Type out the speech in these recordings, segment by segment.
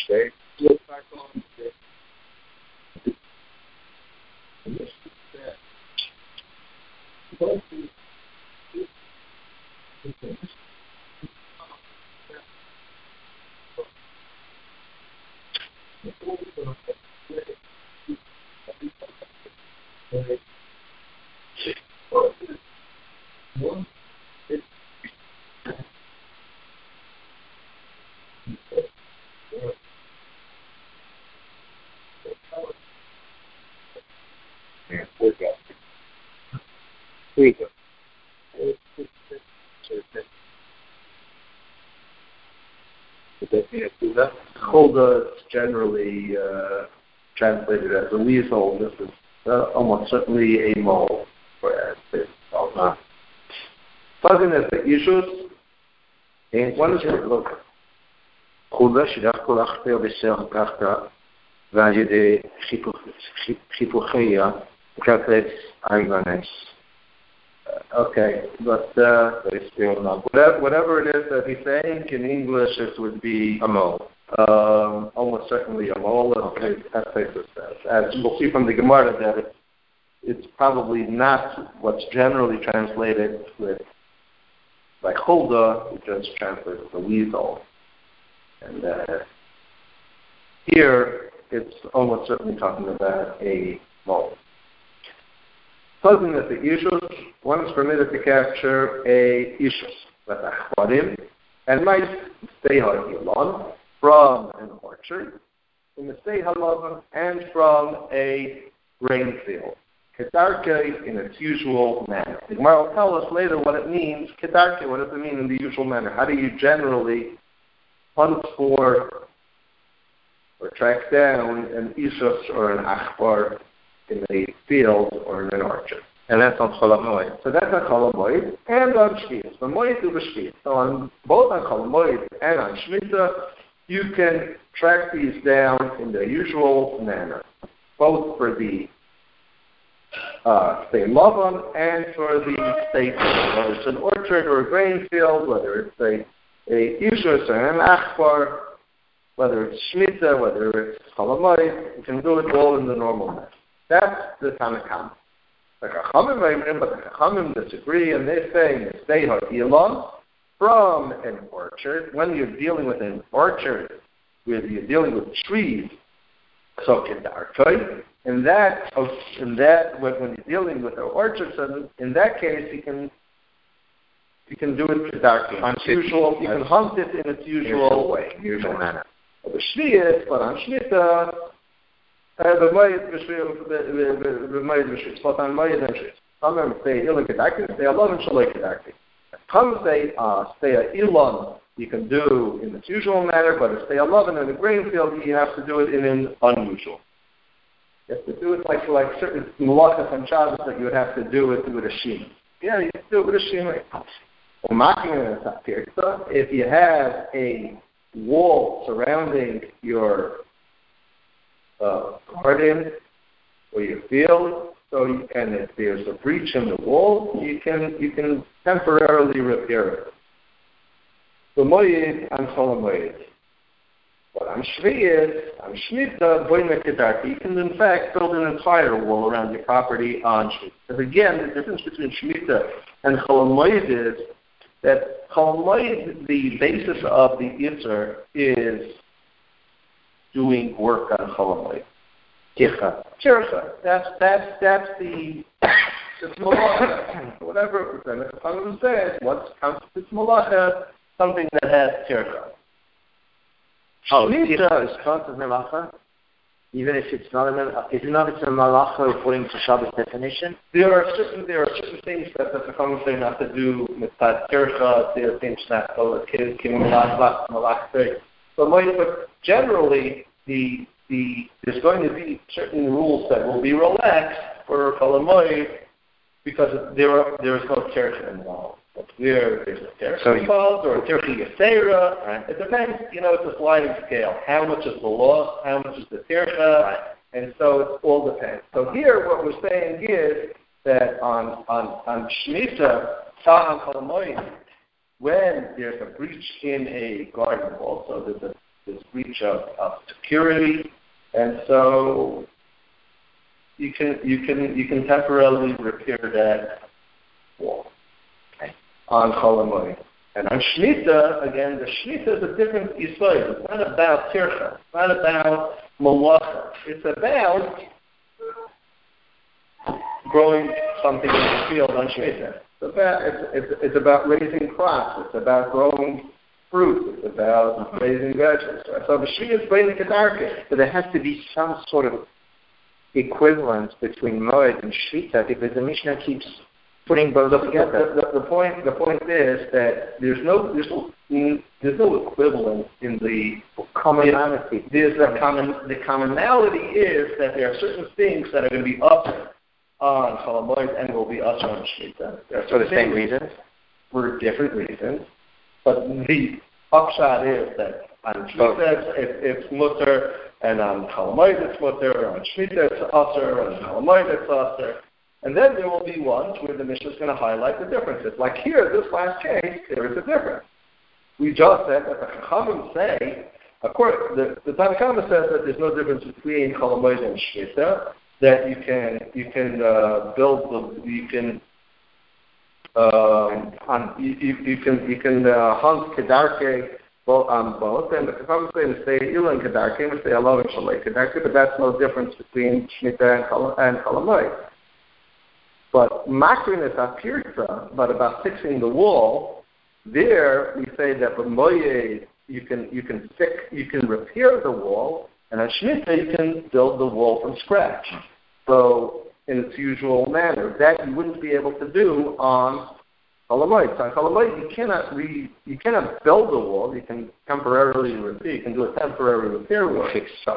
Okay, look back on this. And this is that. Cholda is generally translated as a weasel. This is almost certainly a mole, whereas it's not. Fuzziness at the issues. One is look. חולדה שדווקא להכפר בסך ככה, ועל ידי חיפוכיה, calculates arguments. Okay, but whatever it is that he's saying in English, it would be a mole. Almost certainly a mole, as Pesach says. As we'll see from the Gemara, that it's probably not what's generally translated by Cholda, it just translates as a weasel. And here, it's almost certainly talking about a mole. Closing at the issues, one is permitted to capture a issues, like a chvarim, and might stay on from an orchard, in the stay halavan, and from a grain field. Kedarke in its usual manner. The Gemara will tell us later what it means. Kedarke, what does it mean in the usual manner? How do you generally hunt for or track down an ishus or an achbar in a field or in an orchard? And that's on Chol HaMoed. So that's on Chol HaMoed and on Shvius. So Moed to Shvius. So on both on Chol HaMoed and on Shemitah, you can track these down in the usual manner, both for the say Lavan and for the state, whether it's an orchard or a grain field, whether it's a ishus or an achbar, whether it's Shemitah, whether it's Chol HaMoed, you can do it all in the normal manner. That's the Tanakam. The Chachamim disagree, and they say, stay ha'ilon, from an orchard. When you're dealing with an orchard, where you're dealing with trees, so kedarkoi, when you're dealing with an orchard, so in that case, you can do it kedarkoi. Usual, you can hunt it in its usual way, usual manner. But on Shemitah, the Moed B'Shvius, but on Moed and Shvius. Some say Ilan Kedakti, say Alon Shaloi Kedakti. Some say stay a Ilan you can do in its usual manner, but a stay Alon in a grain field you have to do it in an unusual. You have to do it like certain malachas and Shabbos that you would have to do it with a shim. Yeah, you can do it with a shim. If you have a wall surrounding your garden or your field, and if there's a breach in the wall, you can temporarily repair it. The Moed and Chol HaMoed. But on Shemitah, Boimek Kedarki, you can in fact build an entire wall around your property on Shemitah. Because again, the difference between Shemitah and Chol HaMoed is that Chol HaMoed, the basis of the Yitzer is doing work on Chol HaMoed. Tircha. That's the malacha. Whatever the Chachamim says, what constitutes malacha? Something that has tircha. Tircha is part of malacha, even if it's not a malacha. Is it not a malacha according to Shabbos definition? There are certain things that the Chachamim say not to do with tircha. There are things not to but generally, there's going to be certain rules that will be relaxed for Chol HaMoed because there is no tircha involved. But there's a tircha involved or a tircha yasera. Right. It depends, it's a sliding scale. How much is the loss? How much is the tircha? Right. And so it all depends. So here what we're saying is that on Shemitah, on Chol HaMoed, when there's a breach in a garden wall, so there's there's breach of security, and so you can temporarily repair that wall on Chol Hamoed. And on Shemitah, again, the Shemitah is a different Yisod. It's not about Tircha. It's not about Malacha. It's about growing something in the field on Shemitah. It's about raising crops. It's about growing fruit. It's about raising vegetables. So the Shemitah is bringing Kedarke. But there has to be some sort of equivalence between Moed and Shvita, because the Mishnah keeps putting both together. The point is that there's no equivalence in the commonality. The commonality is that there are certain things that are going to be up on Chol Hamoed and will be up on Shemitah. For the same reasons? For different reasons. But the upshot is that on Shemitah it's mutter, and on Chol Hamoed it's mutter, on Shemitah it's aser, and on Chol Hamoed it's aser. And then there will be ones where the Mishnah is going to highlight the differences. Like here, this last case, there is a difference. We just said that the Chachamim say, of course, the Tanna Kamma says that there's no difference between Chol Hamoed and Shemitah, that you can hunt Kedarke on both, and the Chachamim say to stay Ilan Kedarke and stay Alav and Shalei Kedarke, but that's no difference between Shemitah and Chol Hamoed. But makrin is apirta, but about fixing the wall, there we say that b'moyed you can repair the wall, and on Shemitah you can build the wall from scratch. So in its usual manner, that you wouldn't be able to do on Chol Hamoed. So on Chol Hamoed you cannot build the wall. You can temporarily repair. You can do a temporary repair work.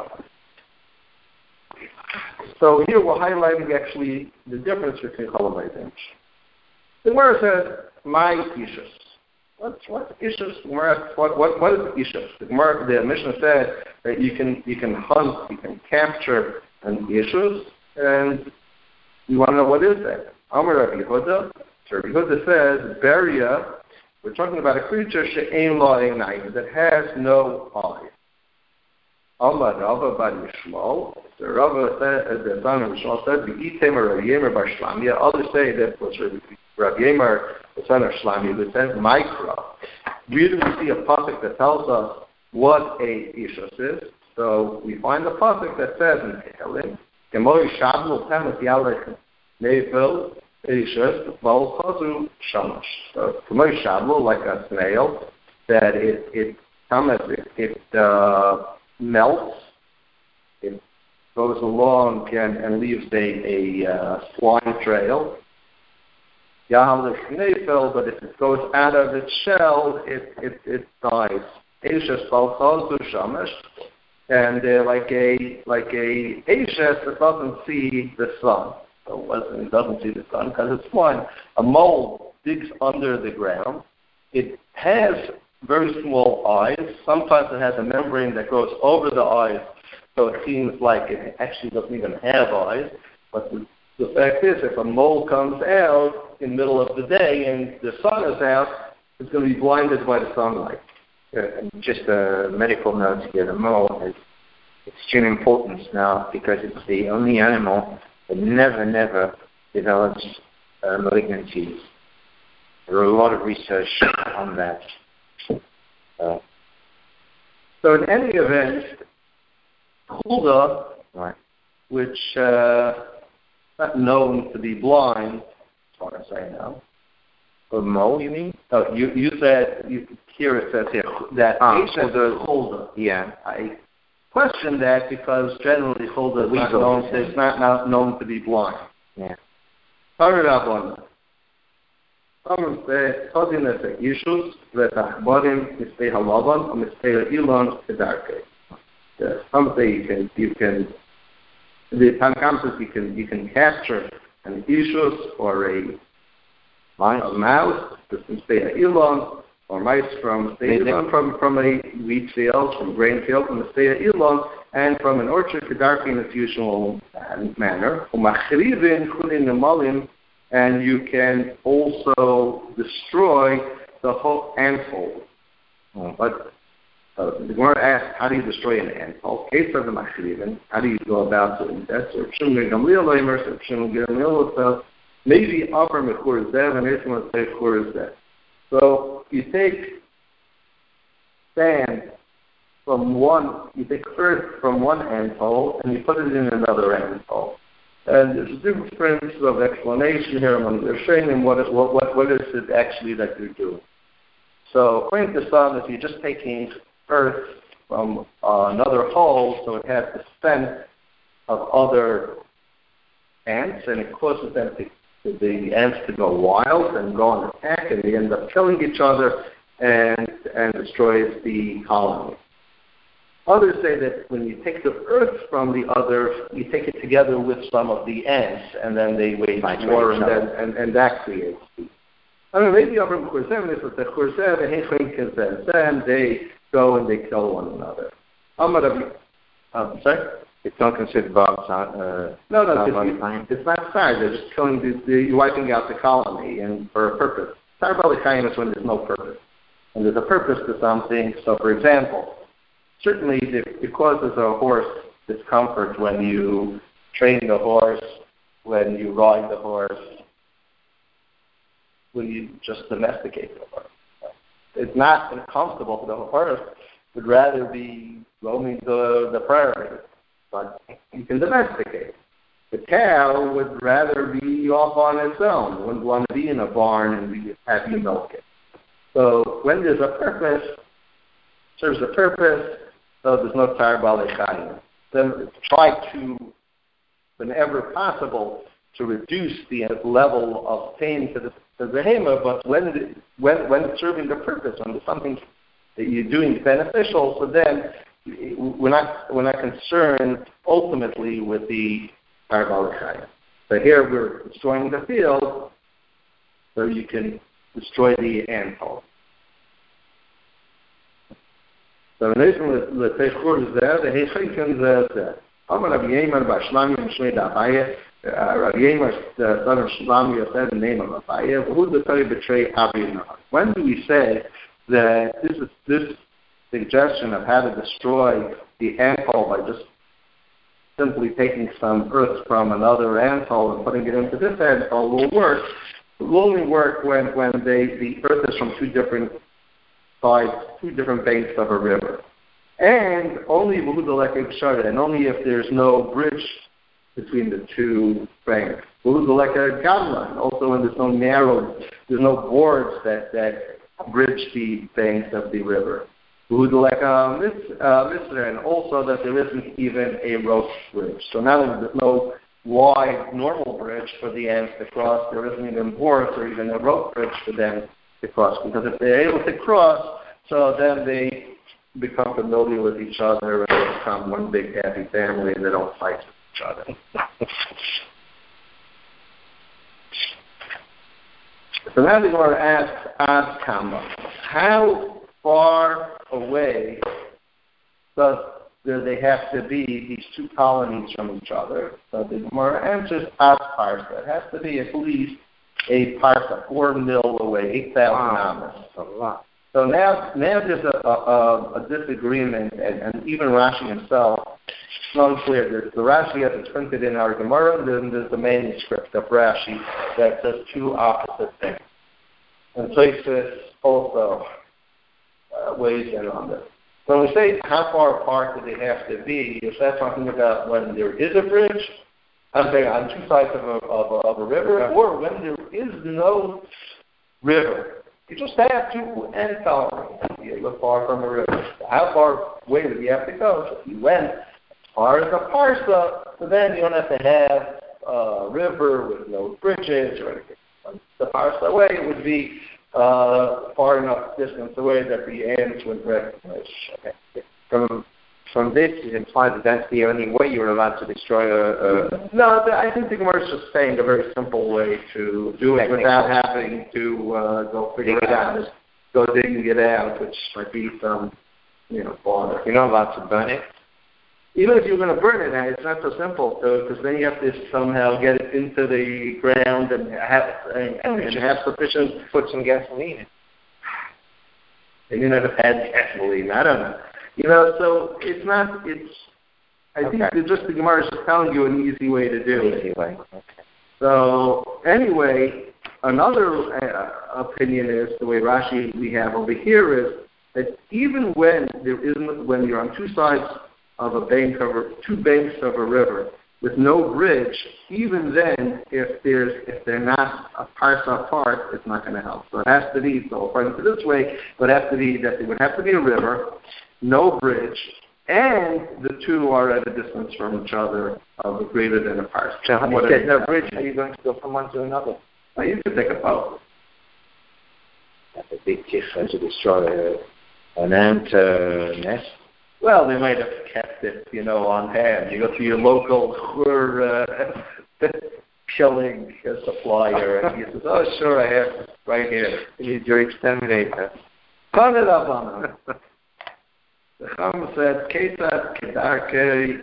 So here we're highlighting actually the difference between Chol Hamoed and Shemitah. The Gemara says, "My ishus." What's ishus? What is ishus? The Mishnah said that you can hunt, you can capture an ishus, and you want to know what is that? Amar Rabbi Yehuda. So Rabbi Yehuda says, "Beria." We're talking about a creature she'ein lo einayim, that has no eyes. Amar Rava bar Yishmael. The Rava said, the son of Yishmael said, "V'item Rabbi Yemer bar Shlamia." Others say that was Rabbi Yemer, the son of Shlamia, who said, "Mikra." Where do we see a pasuk that tells us what a ishus is? So we find a pasuk that says in Tehillim, "Kemoi shablu temet yalech nevel ishus bal chazu shamash." So kemoi shablu, like a snail, that it melts, it goes along and leaves a slime trail. But if it goes out of its shell, it dies. And like a Ashes that doesn't see the sun. So it doesn't see the sun because it's blind. A mole digs under the ground. It has very small eyes. Sometimes it has a membrane that goes over the eyes, so it seems like it actually doesn't even have eyes. But the fact is, if a mole comes out in the middle of the day and the sun is out, it's going to be blinded by the sunlight. Just a medical note here, the mole has extreme importance now because it's the only animal that never develops malignancies. There are a lot of research on that. So in any event, Hulda, right, which not known to be blind, as far as I know. A mole, you mean? Oh, you said, here it says here, that Hulda. Yeah. I question that because generally Hulda is not known to be blind. Yeah. Sorry about one. Some say, Yishus, Vetachborim, Mistei Halavan, or Mistei Ilon, Kedarke. Some say you can, the Tanna Kamma says you can capture an Yishus or a mouse, Mistei Ilon, or mice from a wheat field, from a grain field, from Mistei Ilon, and from an orchard, Kedarke in its usual manner. Umachrivin, Chulin, Nemalim, and you can also destroy the whole antfold. But The Gemara asks, how do you destroy an ant? How do you go about doing that? So maybe upper mechur zev, and this one say chur zev. So you take sand you take earth from one ant hole and you put it in another ant hole. And there's a difference of explanation here among the Rishonim. What is it actually that you're doing? So according to some, if you're just taking earth from another hole, so it has the scent of other ants, and it causes them the ants to go wild and go on attack, and they end up killing each other and destroys the colony. Others say that when you take the earth from the other, you take it together with some of the ants, and then they wage war, and that creates peace. I mean, maybe over Churzev, this is the Churzev, and they go and they kill one another. Sorry? It's not considered bombs. No, it's not fire. They're just killing, you're wiping out the colony, and for a purpose. Tzar b'alechatayim is when there's no purpose. And there's a purpose to something. So, for example, certainly it causes a horse discomfort when you train the horse, when you ride the horse, when you just domesticate the horse. It's not uncomfortable for the horse. It would rather be roaming the prairie, but you can domesticate. The cow would rather be off on its own. It wouldn't want to be in a barn and have you milk it. So when there's a purpose, serves a purpose, so there's no tzar b'alechatayim. Then try to, whenever possible, to reduce the level of pain to the behemoth, but when it's serving the purpose, when there's something that you're doing beneficial, so then we're not concerned ultimately with the tzar b'alechatayim. So here we're destroying the field, so you can destroy the ant hole. So the Teichur is there, the Heichikin is there. Rabbi Yemer bar Shlami Mishmei Abaye, Rabbi Yemer, the son of Shlami, said the name of Abaye, who the Torah betray Abinah. When do we say that this suggestion of how to destroy the ant hole by just simply taking some earth from another ant hole and putting it into this ant hole will work? It will only work when the earth is from two different sides, two different banks of a river. And only and only if there's no bridge between the two banks. Also when there's no boards that bridge the banks of the river. And also that there isn't even a rope bridge. So not only there's no wide normal bridge for the ants to cross, there isn't even boards or even a rope bridge for them to cross. Because if they're able to cross, so then they become familiar with each other and they become one big happy family and they don't fight with each other. So now we're going to ask Ad Kama, how far away do they have to be, these two colonies from each other? So the Gemara answers Ad Parsa. It has to be at least a Parsa, 4 mil away, 8,000 amas. That's a lot. So now there's a disagreement, and even Rashi himself, it's not clear. The Rashi as it's printed in our Gemara, and then there's the manuscript of Rashi that says two opposite things. And Tosfos also weighs in on this. When we say how far apart do they have to be, is that talking about when there is a bridge, I'm saying on two sides of a river, or when there is no river? You just have to ant colony. You look far from a river. How far away do you have to go? So if you went as far as a parsa, so then you don't have to have a river with no bridges or anything. The parsa away would be far enough distance away that the ants would recognize. Okay. From this, it implies that that's the only way you're allowed to destroy a... No, I think the Gemara is just saying a very simple way to do it without having to go figure it out. Just go digging it out, which might be some, bother. You're not allowed to burn it? Even if you're going to burn it, it's not so simple, because then you have to somehow get it into the ground and have sufficient... Put some gasoline in. They may not have had gasoline, I don't know. So it's not. I think that just the Gemara is telling you an easy way to do it. Easy way. Okay. So anyway, another opinion is the way Rashi we have over here is that even when you're on two sides of a bank two banks of a river with no bridge, even then, if they're not a parsa apart, it's not going to help. So it has to be. So according to this way, it would have to be that there would have to be a river, no bridge, and the two are at a distance from each other of greater than a parsa. So if there's no bridge, how are you going to go from one to another? Well, you could take a boat. That's a big difference to destroy an ant nest. Well, they might have kept it, on hand. You go to your local killing supplier, and he says, "Oh, sure, I have it right here." He's your exterminator. Turn it up on him. The Chum said, "Kesat kedarke."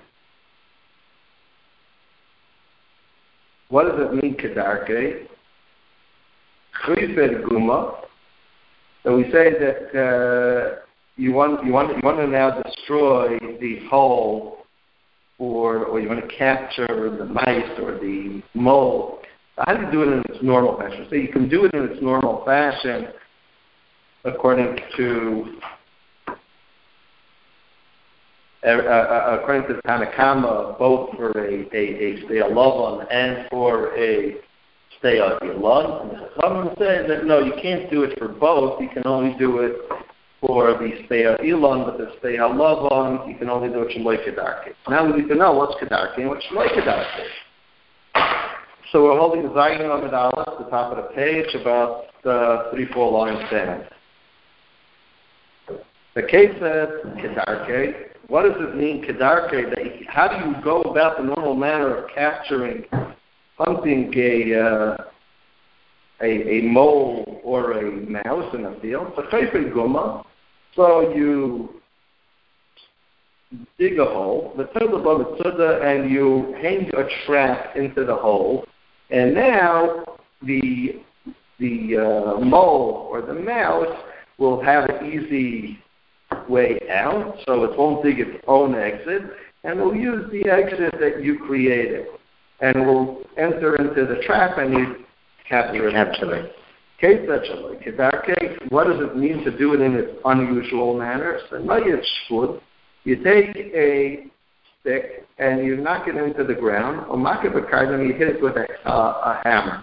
What does it mean, kedarke? Chuyfed guma. So we say that you want to now destroy the hole, or you want to capture the mice or the mole. How do you do it in its normal fashion? So you can do it in its normal fashion, according to Tanakama, both for a stay alavan and for a stay ilan. And the Chachamim say that no, you can't do it for both. You can only do it for the stay ilan, but the stay alavan, you can only do it shaloi kedarke. Now we need to know what's kedarke and what's shaloi kedarke. So we're holding the Zayin Amud Aleph at the top of the page, about 3-4 lines down. The case says kedarke. What does it mean, kedarke? How do you go about the normal manner of hunting a mole or a mouse in a field? So you dig a hole, and you hang a trap into the hole, and now the mole or the mouse will have an easy way out, so it won't dig its own exit, and will use the exit that you created, and will enter into the trap and you capture it. What does it mean to do it in its unusual manner? So you take a stick and you knock it into the ground, and you hit it with a hammer.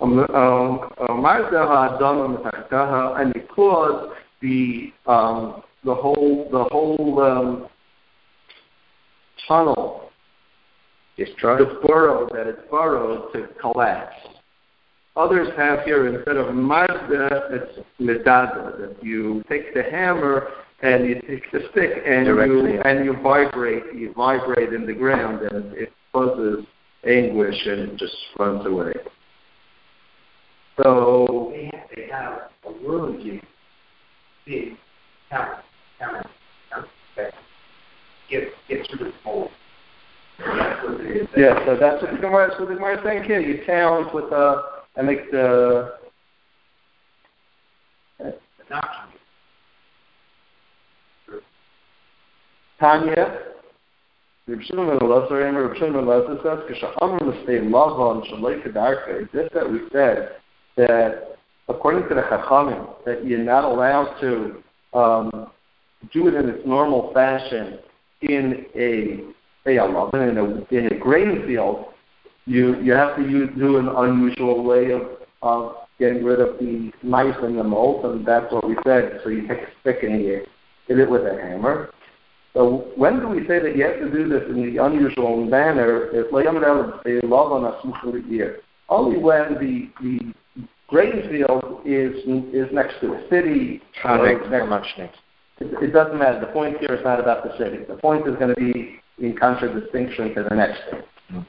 And you cause the whole tunnel, the burrow that it's burrowed, to collapse. Others have here, instead of Mazda, it's Medada, that you take the hammer and you take the stick and you vibrate in the ground, and it causes anguish and it just runs away. So they have a really big hammer. Get through the hole. Yeah, so that's what the Gemara is saying here. You challenge with and make the Tanya. This that we said that according to the Chachamim that you're not allowed to do it in its normal fashion in a grain field. You have to do an unusual way of getting rid of the mice and the moles, and that's what we said. So you take a stick and you hit it with a hammer. So when do we say that you have to do this in the unusual manner? Only when the grain field is next to a city. It doesn't matter. The point here is not about the city. The point is going to be in contradistinction to the next thing.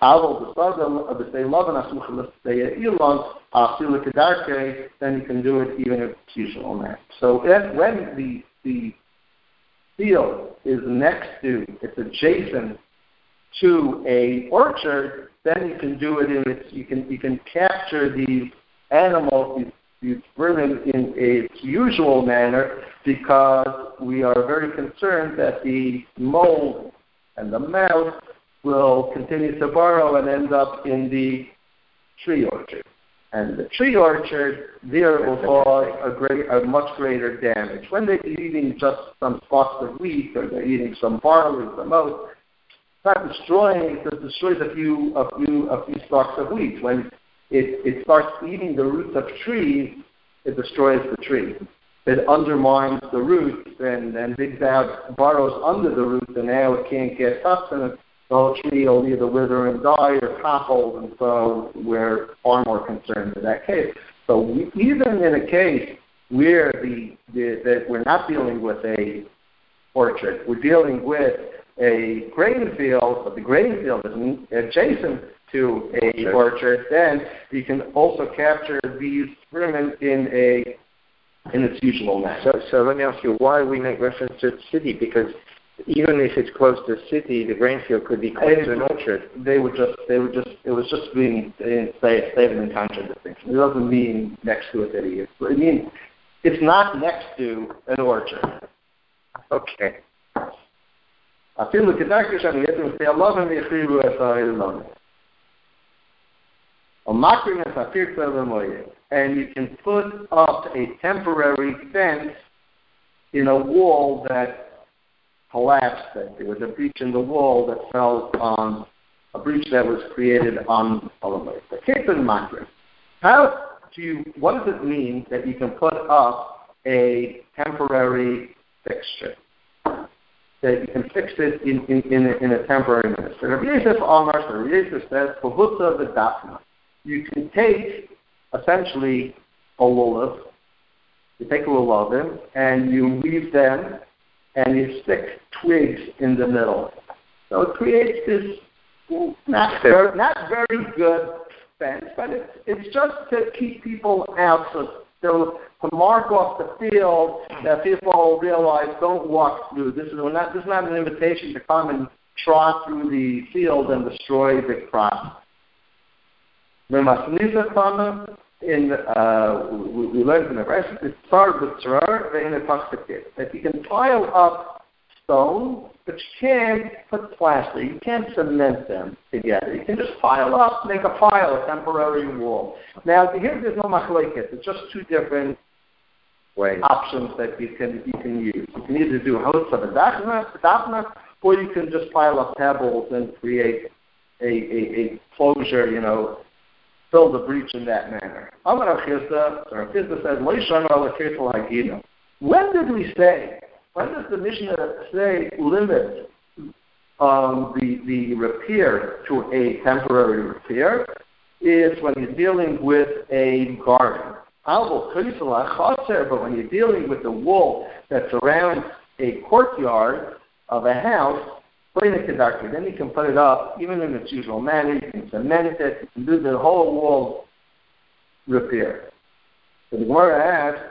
Then you can do it even if it's usual manner. So when the field is it's adjacent to a orchard, then you can do it you can capture these animals, these Yisraelim in its usual manner, because we are very concerned that the mold and the mouse will continue to burrow and end up in the tree orchard. And the tree orchard, there will cause a much greater damage. When they're eating just some stalks of wheat, or they're eating some barley, some oats, it's not destroying, it destroys a few stalks of wheat. When it starts eating the roots of trees, it destroys the tree. It undermines the roots and digs out, burrows under the roots, and now it can't get sustenance. The whole tree will either wither and die or topple, and so we're far more concerned in that case. So even in a case where that we're not dealing with a orchard, we're dealing with a grain field, but the grain field is adjacent to a orchard, then you can also capture these vermin in its usual manner. So let me ask you, why we make reference to the city? Because even if it's close to a city, the grain field could be close to an orchard. It was just being stated in contradistinction. It doesn't mean next to a city. It means it's not next to an orchard. Okay. And you can put up a temporary fence in a wall that collapsed. There was a breach in the wall that fell on a breach that was created on Olamite. What does it mean that you can put up a temporary fixture? That you can fix it in a temporary manner. So Rabbi Yosef says, you can take essentially a lulav, you take a lulavim, and you weave them, and you stick twigs in the middle. So it creates this not very good fence, but it's just to keep people out, so to mark off the field that people realize don't walk through. This is not an invitation to come and trot through the field and destroy the crop. We learned in the rest, that you can pile up stone, but you can't put plaster. You can't cement them together. You can just pile up, make a pile, a temporary wall. Now, here there's no machlekes. It's just two different options that you can use. You can either do hosts of a dafna, or you can just pile up pebbles and create a closure, fill the breach in that manner. Amar Chizda says, when did we say? When does the Mishnah say limit the repair to a temporary repair? Is when you're dealing with a garden. But when you're dealing with the wall that surrounds a courtyard of a house, then you can put it up, even in its usual manner. You can cement it. You can do the whole wall repair. So the Gemara asks,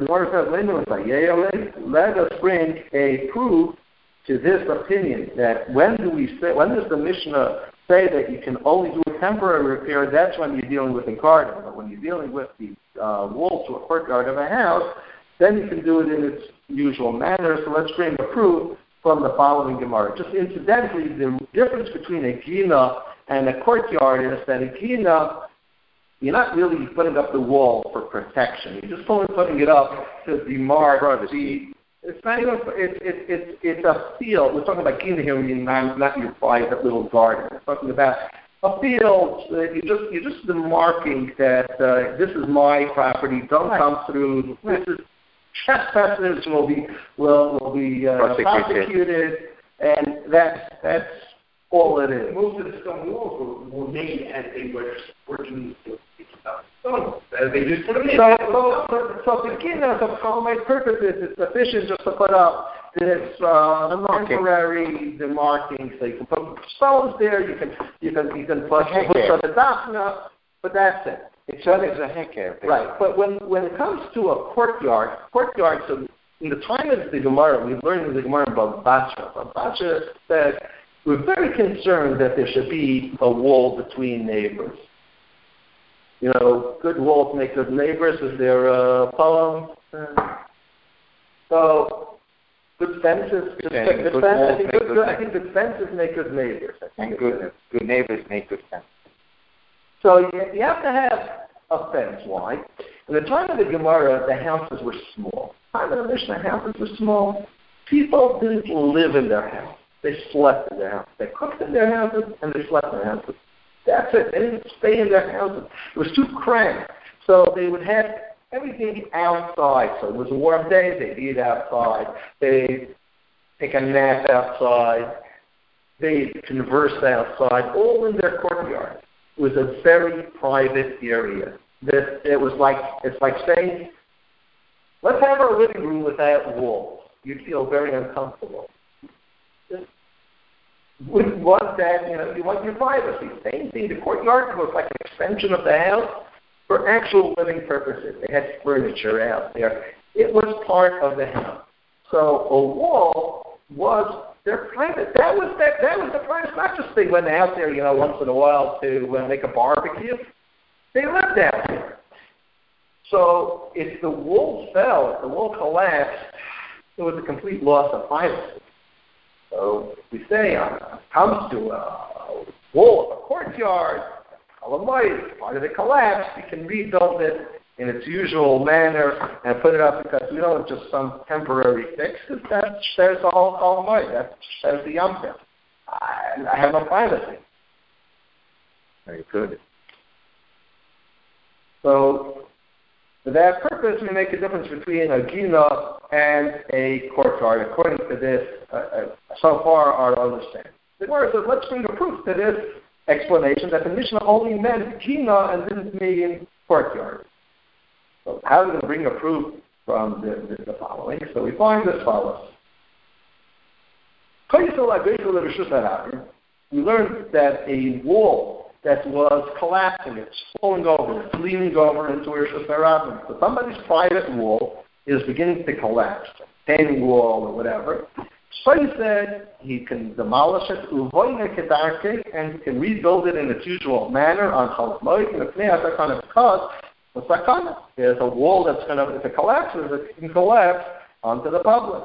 let us bring a proof to this opinion that when does the Mishnah say that you can only do a temporary repair? That's when you're dealing with a garden. But when you're dealing with the wall to a courtyard of a house, then you can do it in its usual manner. So let's bring a proof from the following Gemara. Just incidentally, the difference between a gina and a courtyard is that a gina, you're not really putting up the wall for protection. You're just only putting it up to demark privacy. It's not even. It's a field. We're talking about gina here, not your private little garden. We're talking about a field. You're just demarking that this is my property. Don't come through. This is trespassers will be prosecuted, and that's all it is. Most of the stone walls were made as they were working with stone. They just put them in. So begin for my purposes, it's sufficient just to put up this temporary demarking. So you can put stones there. You can put the dafna, but that's it. It's a hecker. Right, but when it comes to a courtyard, so in the time of the Gemara, we've learned in the Gemara about Bacha said, we're very concerned that there should be a wall between neighbors. good walls make good neighbors is their poem. So good fences, I think good fences make good neighbors. And good neighbors make good fences. So you have to have a fence. Why? In the time of the Gemara, the houses were small. In the time of the Mishnah, houses were small. People didn't live in their house. They slept in their house. They cooked in their houses and they slept in their houses. That's it. They didn't stay in their houses. It was too cramped. So they would have everything outside. So it was a warm day, they'd eat outside. They'd take a nap outside. They'd converse outside, all in their courtyard. It was a very private area. It's like saying, let's have our living room without walls. You'd feel very uncomfortable. You wouldn't want that, you want your privacy. Same thing, the courtyard was like an extension of the house for actual living purposes. They had furniture out there. It was part of the house. So a wall was their private. That was the privacy. Not just they went out there, once in a while to make a barbecue. They lived out there. So if the wall fell, if the wall collapsed, it was a complete loss of privacy. So we say, comes to a wall of a courtyard, part of it collapsed, we can rebuild it in its usual manner and put it up because we don't just some temporary fix. That shares the whole Cholamoid. That shares the Yom Tov. I have no privacy. Very good. So for that purpose, we make a difference between a gina and a courtyard. According to this, so far our understanding. The Gemara says, let's bring a proof to this explanation that the Mishnah only meant gina and didn't mean courtyard. So how are we going to bring a proof from the following? So we find as follows. We learned that a wall that was collapsing, it's falling over, it's leaning over into Rishus HaRabim. So somebody's private wall is beginning to collapse, a retaining wall or whatever. So he said he can demolish it, and he can rebuild it in its usual manner on Cholamoid, and because there's a wall that's going to, if it collapses, it can collapse onto the public.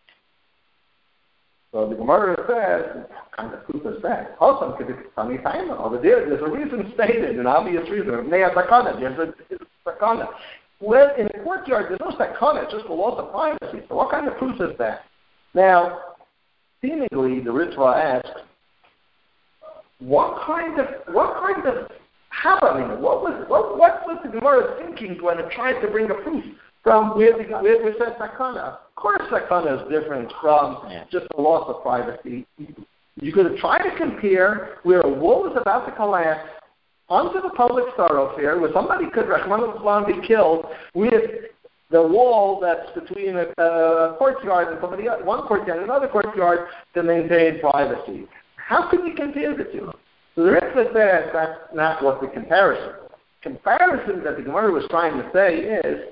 So the Gemara says, what kind of proof is that? Also, over there's a reason stated, an obvious reason. There's a sakana. Well, in the courtyard, there's no sakana, it's just the loss of privacy. So what kind of proof is that? Now, seemingly, the Ritva asks, what kind of happening? What was the Gemara thinking when it tried to bring a proof from where we said sakana? Of course, sakana is different from just the loss of privacy. You could try to compare where a wall is about to collapse onto the public thoroughfare, where somebody could, Rahman al-Islam, be killed, with the wall that's between a courtyard and one courtyard and another courtyard to maintain privacy. How can you compare the two? So the Ritva says that's not what the comparison is. The comparison that the Gemara was trying to say is,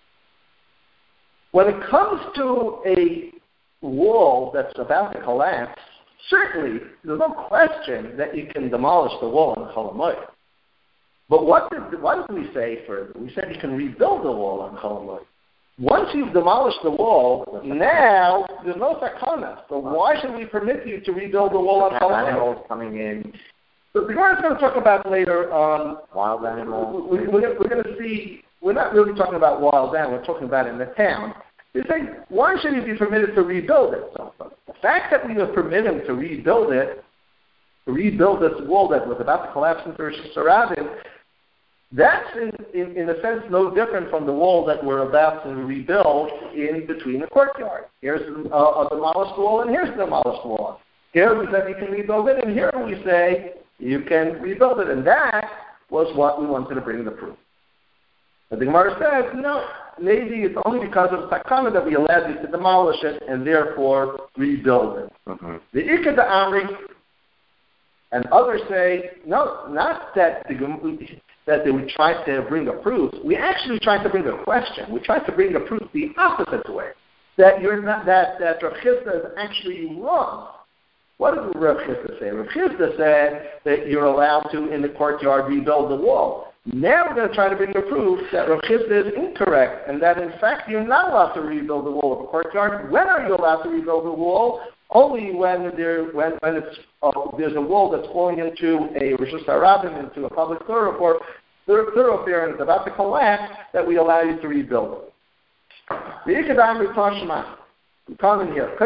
when it comes to a wall that's about to collapse, certainly there's no question that you can demolish the wall on Cholamoid. But what did we say further? We said you can rebuild the wall on Cholamoid. Once you've demolished the wall, now there's no sakana. So why should we permit you to rebuild the wall on Cholamoid? Animals coming in. So the Gemara is going to talk about later on wild animals. We're going to see. We're not really talking about wild animals. We're talking about in the town. You say, why should he be permitted to rebuild it? So the fact that we were permitted to rebuild it, to rebuild this wall that was about to collapse into Rishus HaRabim, that's in a sense no different from the wall that we're about to rebuild in between the courtyard. Here's a demolished wall, and here's a demolished wall. Here we said you can rebuild it, and here we say you can rebuild it, and that was what we wanted to bring the proof. But the Gemara says, no, maybe it's only because of sakana that we allowed you to demolish it and therefore rebuild it. Mm-hmm. The Ikka Da'ari and others say, no, not that they would try to bring a proof. We actually tried to bring a question. We tried to bring a proof the opposite way, that you're not that Rav Chisda is actually wrong. What did Rav Chisda say? Rav Chisda said that you're allowed to, in the courtyard, rebuild the wall. Now we're going to try to bring a proof that Rav Chisda is incorrect, and that in fact you're not allowed to rebuild the wall of a courtyard. When are you allowed to rebuild the wall? Only when there's a wall that's flowing into a Rishus HaRabim, into a public thoroughfare, and it's about to collapse, that we allow you to rebuild it. The Ikadam Ritashma, we come in here,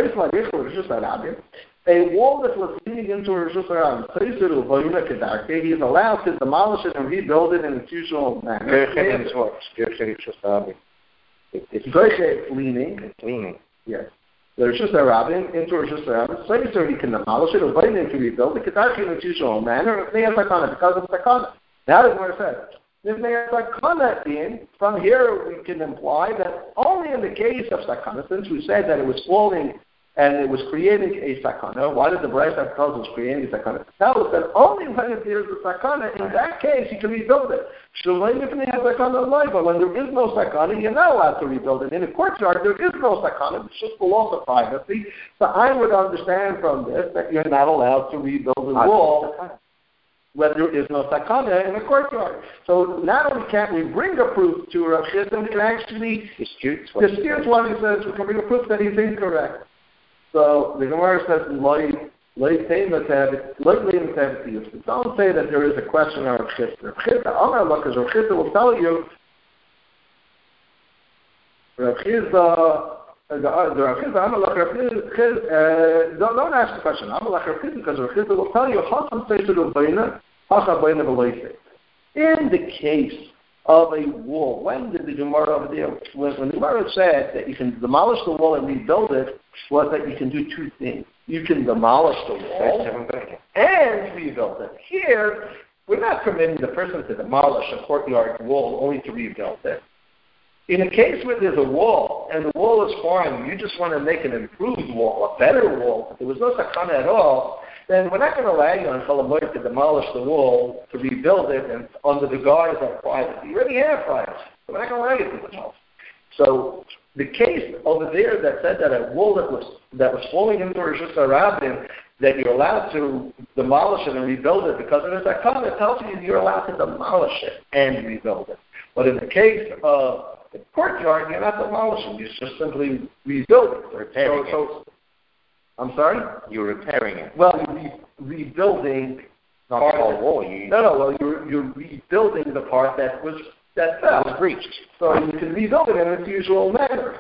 a wall that was leading into a Rishus HaRabim, he is allowed to demolish it and rebuild it in its usual manner. It's leaning. Yes. The Rishus HaRabim into Rishus HaRabim, so he can demolish it or bind it to rebuild it, in its usual manner, because of Sakana. Now the Gemara says, from here we can imply that only in the case of Sakana, since we said that it was falling and it was creating a Sakana, why did the Brayta tell us it was creating a Sakana? Tell us that only when there's a Sakana, in that case you can rebuild it. But when there is no Sakana, you're not allowed to rebuild it. In a courtyard, there is no Sakana, it's just the loss of privacy. So I would understand from this that you're not allowed to rebuild the wall when there is no Sakana in a courtyard. So not only can we bring a proof to Rav Chisda, we can actually dispute what he says. We can bring a proof that he's incorrect. So the Gemara says, don't say that there is a question on Rav Chisda. Rav Chisda will tell you, Rav Chisda, don't ask the question. Because Rav Chisda will tell you, in the case of a wall, when did the Gemara over there, when the Gemara said that you can demolish the wall and rebuild it, was that you can do two things. You can demolish the wall and rebuild it. Here, we're not permitting the person to demolish a courtyard wall only to rebuild it. In a case where there's a wall, and the wall is fine, you just want to make an improved wall, a better wall, if there was no sakana at all, then we're not going to allow you on Cholamoy to demolish the wall, to rebuild it, and under the guise of privacy. You already have privacy. So we're not going to allow you to demolish. So the case over there that said that a wall that was falling into Rishus HaRabim, that you're allowed to demolish it and rebuild it because of the sakana, tells you you're allowed to demolish it and rebuild it. But in the case of the courtyard, you're not demolishing. You're just simply rebuilding. Repairing it. I'm sorry? You're repairing it. Well, you're rebuilding not the whole wall. Well, you're rebuilding the part that fell. Breached. So you can rebuild it in its usual manner.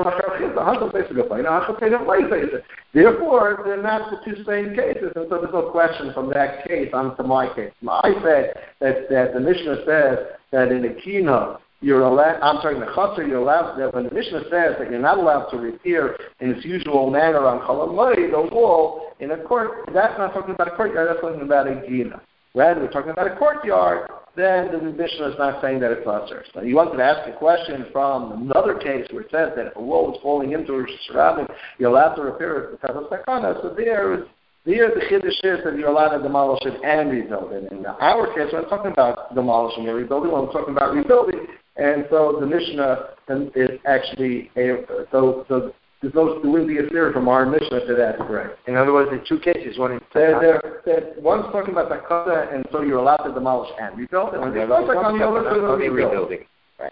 Therefore, they're not the two same cases, and so there's no question from that case onto my case. I said that the Mishnah says that in a kina, you're allowed, in the Chatzar, you're allowed, that when the Mishnah says that you're not allowed to repair in its usual manner on Cholamoy, the wall, in a court, that's not talking about a courtyard, that's talking about a Gina. Rather, we're talking about a courtyard, then the Mishnah is not saying that it's Chatzar. So you wanted to ask a question from another case where it says that if a wall is falling into a surrounding, you're allowed to repair it because of Sakana. So there the Chiddush is that you're allowed to demolish it and rebuild it. In our case, we're not talking about demolishing and rebuilding, we're talking about rebuilding. And so the Mishnah is actually there wouldn't be a theory from our Mishnah to that, correct? In other words, in two cases, one's talking about Sakana, and so you're allowed to demolish and rebuild. And when there's no Sakana, you're allowed to rebuilding. Right.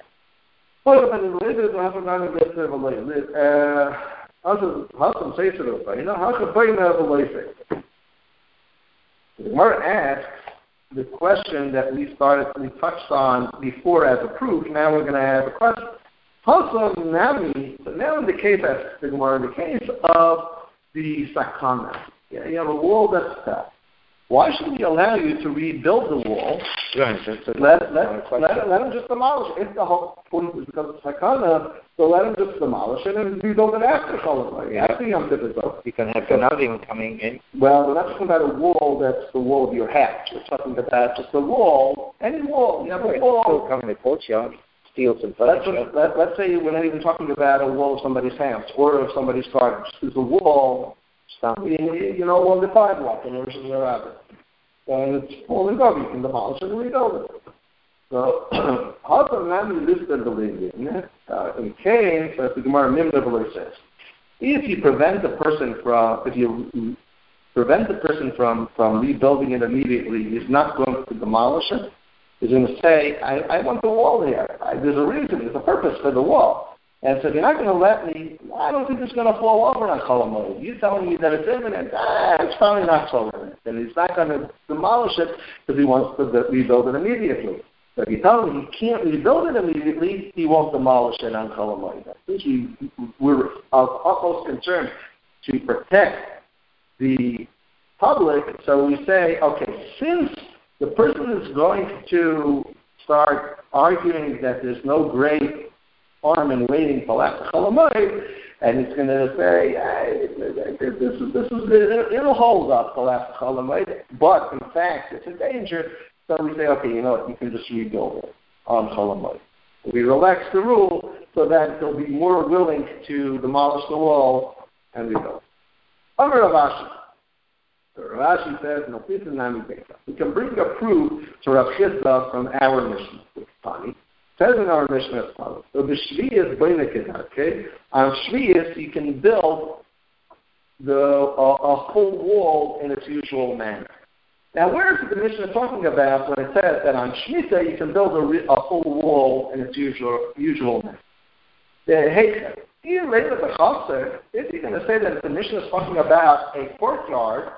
The Gemara asks the question that we touched on before as a proof. Now we're going to have a question. So now in the case of the Gemara, in the case of the Sakana, you have a wall that's fell. Why should we allow you to rebuild the wall? Right. Let him just demolish it. If the whole point is because of Sakana, so let him just demolish it and rebuild it after Cholamoy. After Yom Tov. You can have Ganadim coming in. Well, we're not talking about a wall that's the wall of your house. We're talking about just a wall, any wall. You have a wall. Still coming to the courtyard, steal some furniture. Let's say we're not even talking about a wall of somebody's house or of somebody's garden. There's a wall. On the sidewalk, and there's a rabbit. And it's falling over. You can demolish it and rebuild it. So, how come now we listed the lady in case, as the Gemara Mimna says, if you prevent the person from rebuilding it immediately, he's not going to demolish it. is going to say, I want the wall here. There's a reason, there's a purpose for the wall. And so if you're not going to let me, I don't think it's going to fall over on Chol Hamoed. You're telling me that it's imminent. It's probably not so imminent. And he's not going to demolish it because he wants to rebuild it immediately. But if you tell him he can't rebuild it immediately, he won't demolish it on Chol Hamoed. Since we're of utmost concern to protect the public, so we say, okay, since the person is going to start arguing that there's no great harm in waiting till after Chol Hamoed, and it's going to say, it'll hold up till after Chol Hamoed, but in fact, it's a danger. So we say, okay, you know what, you can just rebuild it on Chol Hamoed. We relax the rule so that they'll be more willing to demolish the wall and rebuild. Over Rav Ashi says, no, this is Nami Beta. We can bring a proof to Rav Chisda from our Mishnah, which is funny. Says in our Mishnah as follows. So the Shviyas Beinekid, okay? On Shviyas, you can build a whole wall in its usual manner. Now, where is the Mishnah talking about when it says that on Shemitah you can build a whole wall in its usual manner? Hey, you raise up a chaser, is he going to say that the Mishnah is talking about a courtyard?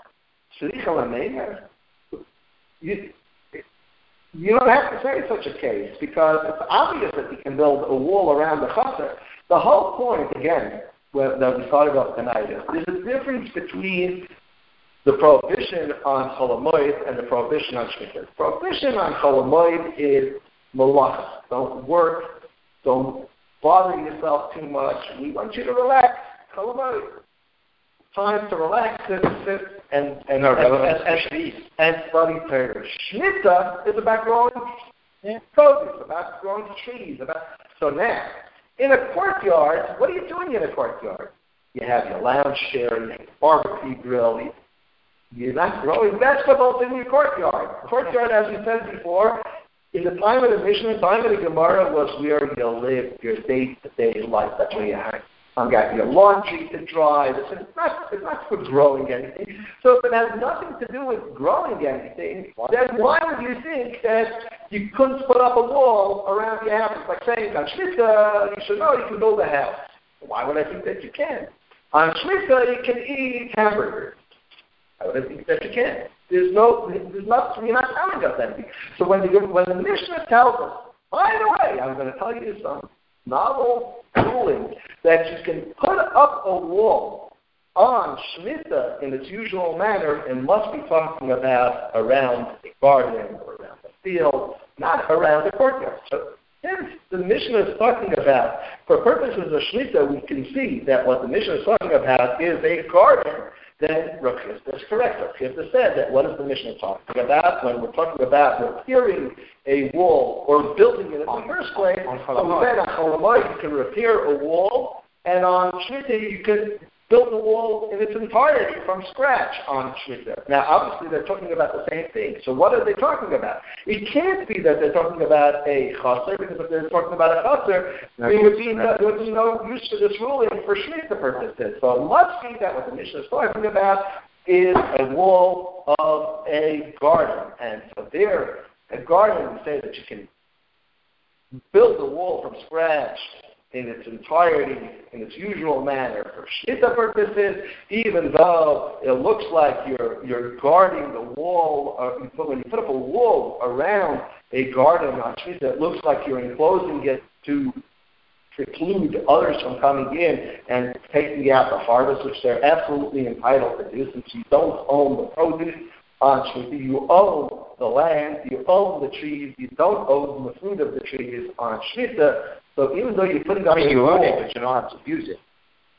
You don't have to say such a case because it's obvious that you can build a wall around the chaser. The whole point, again, that we started off tonight is there's a difference between the prohibition on Chol Hamoed and the prohibition on Shemitah. The prohibition on Chol Hamoed is malachas. Don't work. Don't bother yourself too much. We want you to relax. Chol Hamoed. Time to relax, sit, and study Torah. Shemitah is about growing produce, about growing trees. So now, in a courtyard, what are you doing in a courtyard? You have your lounge chair, you have your barbecue grill. You're not growing vegetables in your courtyard. Courtyard, as we said before, in the time of the Mishnah, time of the Gemara, was where you live, your day-to-day life. That's where you hang. You got your laundry to dry. It's not for growing anything. So if it has nothing to do with growing anything, then why would you think that you couldn't put up a wall around your house? It's like saying on Shemitah, you should know you can build a house. Why would I think that you can? On Shemitah, you can eat hamburgers. I would think that you can. There's nothing, you're not telling us anything. So when the Mishnah tells us, by the way, I'm going to tell you some novel ruling that you can put up a wall on Shemitah in its usual manner and must be talking about around a garden or around a field, not around a courtyard. So since the Mishnah is talking about, for purposes of Shemitah, we can see that what the Mishnah is talking about is a garden. Then Rav Chisda is correct. Rav Chisda said that what is the Mishnah talking about when we're talking about repairing a wall or building it in the first place? So we said on Chol Hamoed you can repair a wall, and on Shemitah you can build the wall in its entirety from scratch on Shemitah. Now, obviously, they're talking about the same thing. So what are they talking about? It can't be that they're talking about a chaser, because if they're talking about a chaser, there would be no use for this ruling for Shemitah purposes. So it must be that what the Mishnah is talking about is a wall of a garden. And so there, a garden, we say that you can build the wall from scratch in its entirety, in its usual manner for Shemitah purposes, even though it looks like you're guarding the wall, when you put up a wall around a garden on Shemitah, it looks like you're enclosing it to preclude others from coming in and taking out the harvest, which they're absolutely entitled to do, since you don't own the produce on Shemitah. You own the land, you own the trees, you don't own the fruit of the trees on Shemitah. So even though you're putting up you own it, but you don't have to use it.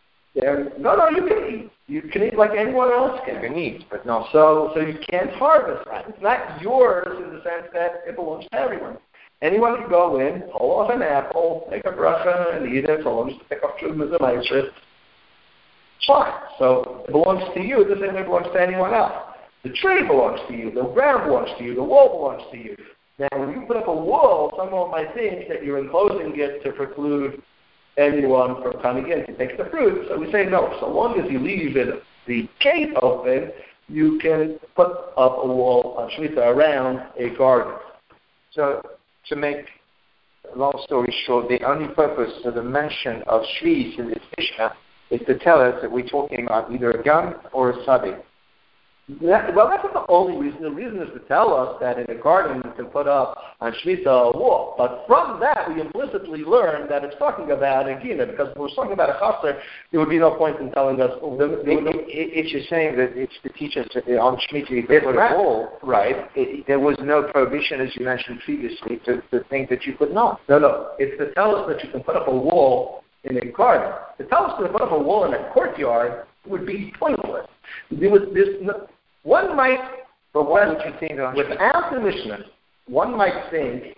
No, you can eat. You can eat like anyone else can. You can eat, but no. So you can't harvest it. It's not yours in the sense that it belongs to everyone. Anyone can go in, pull off an apple, make a bracha, and eat it. So long as you pick up food as a mitzvah, fine. So it belongs to you the same way it belongs to anyone else. The tree belongs to you. The ground belongs to you. The wall belongs to you. Now, when you put up a wall, someone might think that you're enclosing it to preclude anyone from coming in to take the fruit. So we say no. So long as you leave the gate open, you can put up a wall on Shemitah around a garden. So, to make a long story short, the only purpose of the mention of shvis in this Mishnah is to tell us that we're talking about either a gun or a sadi. Well, that's not the only reason. The reason is to tell us that in a garden you can put up on Shemitah a wall. But from that, we implicitly learn that it's talking about a gina, because if we're talking about a chaser, there would be no point in telling us. If you're saying that it's to teach us that on Shemitah you can put a wall, right? There was no prohibition, as you mentioned previously, to think that you could not. No. It's to tell us that you can put up a wall in a garden. To tell us to put up a wall in a courtyard would be pointless. One might, but without the Mishnah, one might think,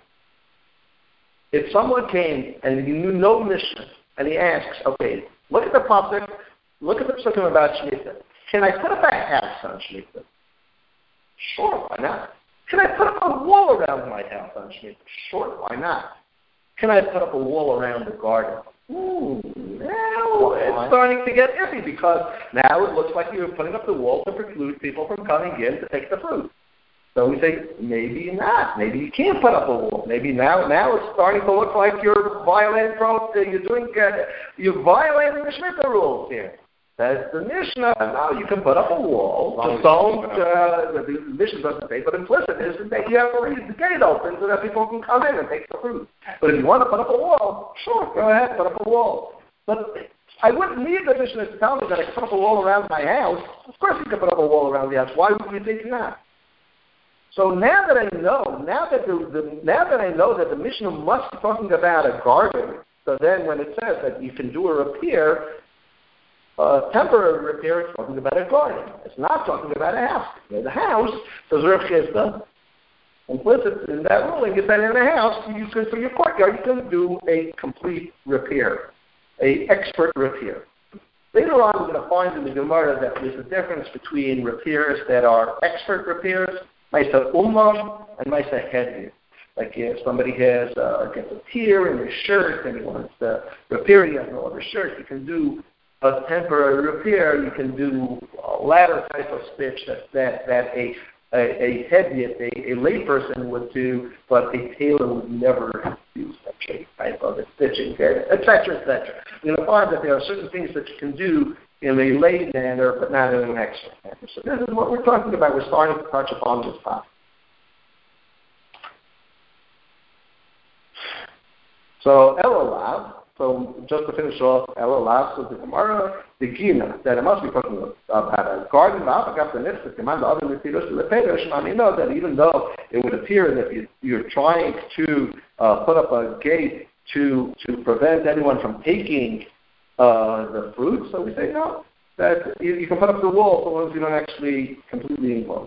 if someone came and he knew no Mishnah, and he asks, okay, look at the pasuk, look at the psukim about Shemitah. Can I put up a house on Shemitah? Sure, why not? Can I put up a wall around my house on Shemitah? Sure, why not? Can I put up a wall around the garden? Now it's starting to get iffy, because now it looks like you're putting up the wall to preclude people from coming in to take the fruit. So we say, maybe not. Maybe you can't put up a wall. Maybe now it's starting to look like you're violating you're violating the Shemitah rules here. That's the Mishnah. Now you can put up a wall. Just don't. The Mishnah doesn't say, but implicit is that you have to leave the gate open so that people can come in and take the fruit. But if you want to put up a wall, sure, go ahead, put up a wall. But I wouldn't need the Mishnah to tell me that I can put up a wall around my house. Of course you can put up a wall around the house. Why would you think not? So now that I know, now that I know that the Mishnah must be talking about a garden, so then when it says that you can do a repair, temporary repair, it's talking about a garden. It's not talking about a house. The house, says Rav Chisda, implicit in that ruling is that in a house, you can, for your courtyard, you can do a complete repair, a expert repair. Later on, we're going to find in the Gemara that there's a difference between repairs that are expert repairs, Maisa Umam, and Maisa Hedvir. Like if somebody gets a tear in his shirt and he wants to repair, he has no other shirt, you can do a temporary repair. You can do a ladder type of stitch that a heavyet, a layperson would do, but a tailor would never do such a type of a stitching, etc., etc. You're going to find that there are certain things that you can do in a lay manner, but not in an expert manner. So this is what we're talking about. We're starting to touch upon this topic. So Elolav. So just to finish off, Elolav, so the Gemara, the Gina, that it must be talking about a garden. I know that even though it would appear that you're trying to put up a gate to prevent anyone from taking the fruit, so we say no, that you can put up the wall so long as you don't actually completely enclose.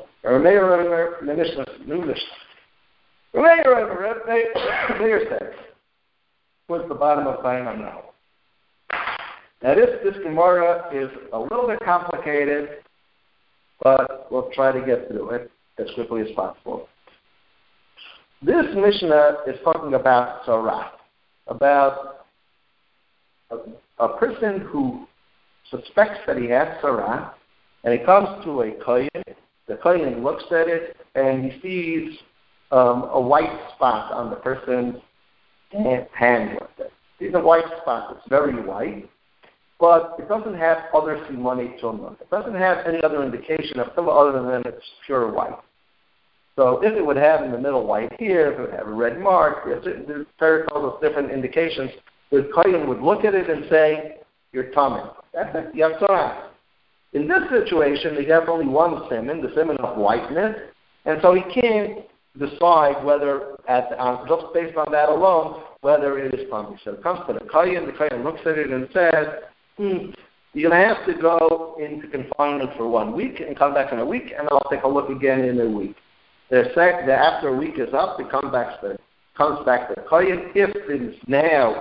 Meir says, towards the bottom of Chayim now. Now this Gemara is a little bit complicated, but we'll try to get through it as quickly as possible. This Mishnah is talking about tzara, about a person who suspects that he has tzara, and he comes to a kohen. The kohen looks at it, and he sees a white spot on the person's hand with it. It's a white spot. It's very white, but it doesn't have other simoni tumah. It doesn't have any other indication of tumah other than it's pure white. So if it would have in the middle white here, if it would have a red mark, there's all those different indications. The kohen would look at it and say, "You're tummy." That's it. You have tzara. In this situation, they have only one siman, the siman of whiteness, and so he can't decide whether, just based on that alone, whether it is tummy. So it comes to the kohen looks at it and says, you're going to have to go into confinement for 1 week and come back in a week, and I'll take a look again in a week. After a week is up, it comes back to the kohen. If it is now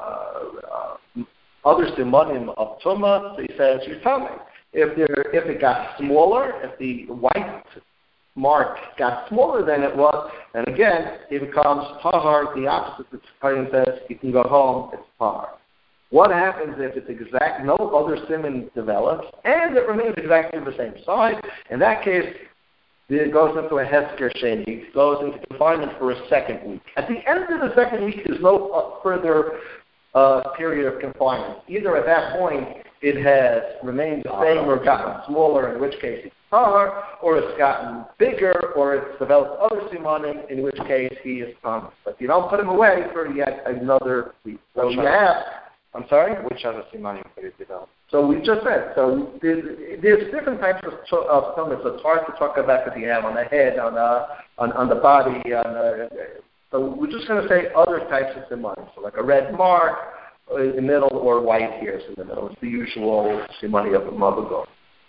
other simanim of tumah, so he says you're tummy. If it got smaller, if the white mark got smaller than it was, and again, it becomes tahar, the opposite. The kohen says you can go home, it's tahar. What happens if it's no other siman develops, and it remains exactly the same size? In that case, It goes into a Hesker Sheni. It goes into confinement for a second week. At the end of the second week, there's no further period of confinement. Either at that point, it has remained the same or gotten smaller, in which case it's tahar, or it's gotten bigger, or it's developed other simanim, in which case he is punished. But you don't put him away for yet another week. So you have, I'm sorry? Which other simanim could it develop? So we just said, so there's different types of tumas. It's hard to talk about what you have on the head, on the body, so we're just going to say other types of simanim. So like a red mark in the middle or white hairs in the middle. It's the usual simani of a mother.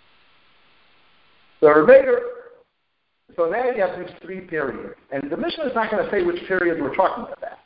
So later, so now you have these three periods. And the Mishnah is not going to say which period we're talking about.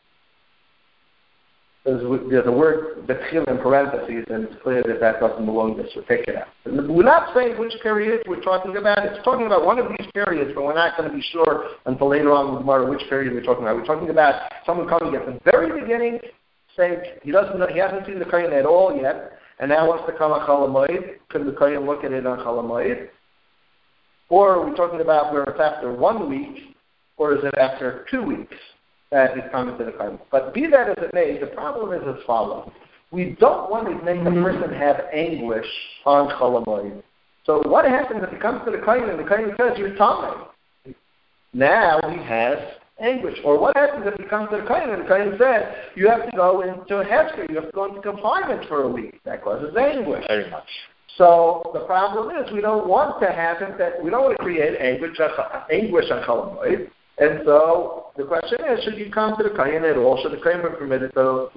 There's a word betchil in parentheses, and it's clear that doesn't belong to this. So take it out. We're not saying which period we're talking about. It's talking about one of these periods, but we're not going to be sure until later on with Gemara which period we're talking about. We're talking about someone coming at the very beginning, saying he hasn't seen the kohen at all yet, and now wants to come on Chol Hamoed. Could the kohen look at it on Chol Hamoed? Or are we talking about where it's after 1 week, or is it after 2 weeks that it's coming to the kohen? But be that as it may, the problem is as follows. We don't want to make the person have anguish on Chol Hamoed. So what happens if he comes to the kohen and the kohen says, you're tummy? Now he has anguish. Or what happens if he comes to the kohen and the kohen says, you have to go into a hesker, you have to go into confinement for a week? That causes anguish. Very much. So the problem is we don't want to have it that we don't want to create anguish on Chol Hamoed. And so the question is, should you come to the kohen at all? Should the kohen be permitted to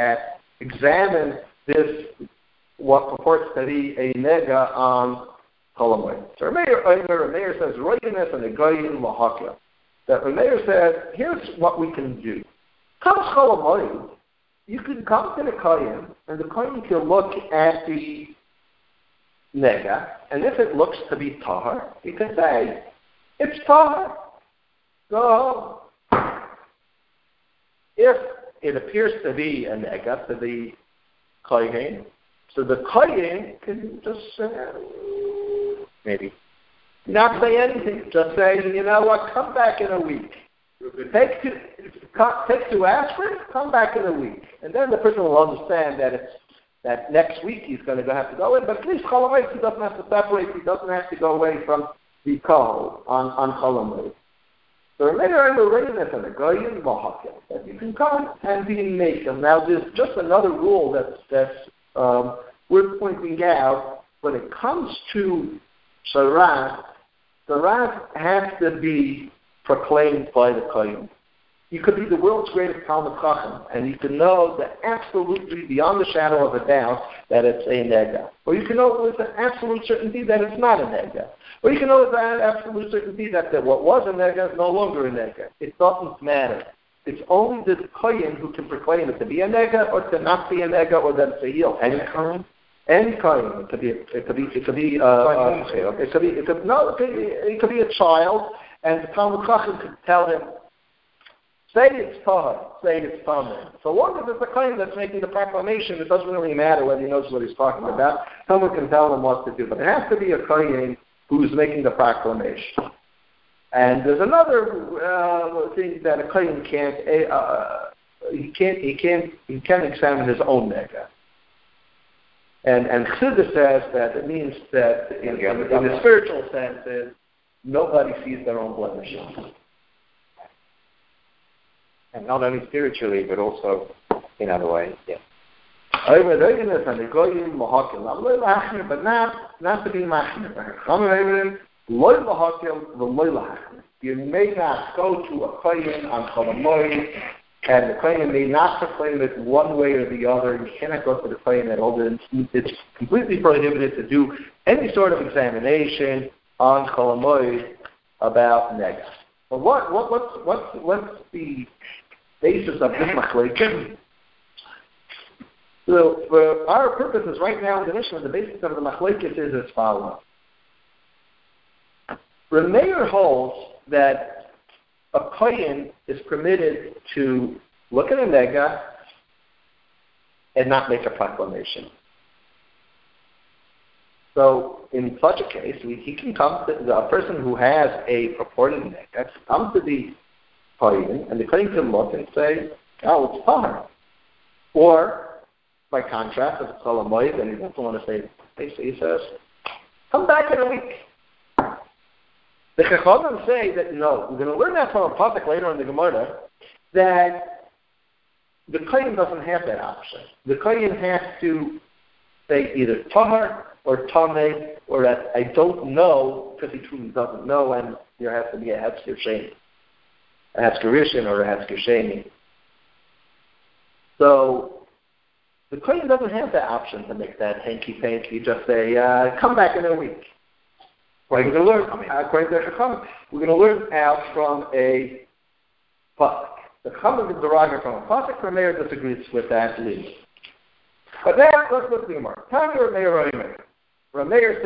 examine this, what purports to be a nega on Chol Hamoed? So Rameir says, roiginess and the goyin lahakya. That Rameir says, here's what we can do. Come Chol Hamoed, you can come to the kohen, and the kohen can look at the nega, and if it looks to be tahar, he can say, it's tahar. Go home. If it appears to be a nega to the kohen, so the kohen can just maybe not say anything. Just say, you know what? Come back in a week. Take two aspirin. Come back in a week, and then the person will understand that next week he's going to have to go in. But at least Chol Hamoed, he doesn't have to separate. He doesn't have to go away from the kohol on Chol Hamoed. So later the readiness and the goyin lahakya, that you can come and be makel. Now there's just another rule that's worth pointing out. When it comes to Sharat, Sharat has to be proclaimed by the kohen. You could be the world's greatest Talmid Chacham, and you can know that absolutely, beyond the shadow of a doubt, that it's a nega. Or you can know with an absolute certainty that it's not a nega. Or you can know with an absolute certainty that what was a nega is no longer a nega. It doesn't matter. It's only the kohen who can proclaim it to be a nega, or to not be a nega, or that it's a heel. Any kohen? Any kohen. It could be a child, and the Talmid Chacham could tell him, say it's tahar, say it's tameh. So long as it's a kohen that's making the proclamation, it doesn't really matter whether he knows what he's talking about. Someone can tell him what to do, but it has to be a kohen who's making the proclamation. And there's another thing that a kohen he can't examine his own nega. And Chassidus says that it means that in the spiritual sense, nobody sees their own blemishes. And not only spiritually, but also in other ways. Yeah. But not to be machmir. You may not go to a kohen on Chol Hamoed, and the kohen may not proclaim it one way or the other. You cannot go to the kohen at all. It's completely prohibited to do any sort of examination on Chol Hamoed about nega. But what's the basis of this machlekes? So for our purposes right now in the Mishnah, the basis of the machlekes is as follows. Rameir holds that a kohen is permitted to look at a nega and not make a proclamation. So in such a case, he can come to the person who has a purported neked, come to the kohen, and the kohen can look and say, oh, it's tahar. Or, by contrast, if it's cholamoid and he doesn't want to say, he says, come back in a week. The Chachamim say that no, we're going to learn that from a pasuk later in the Gemara, that the kohen doesn't have that option. The kohen has to say either tahar or tameh, or that I don't know, because he truly doesn't know, and there has to be a hetzker sheni, a hetzker rishon or a hetzker sheni. So the kohen doesn't have that option to make that hanky-panky, just say, come back in a week. We're going to learn, according to the Chachamim, we're going to learn out from a pasuk. The Chachamim is deriving from a pasuk. Rameir disagrees with that lead. But now let's look at the Gemara. Tanya Rameir. Rameir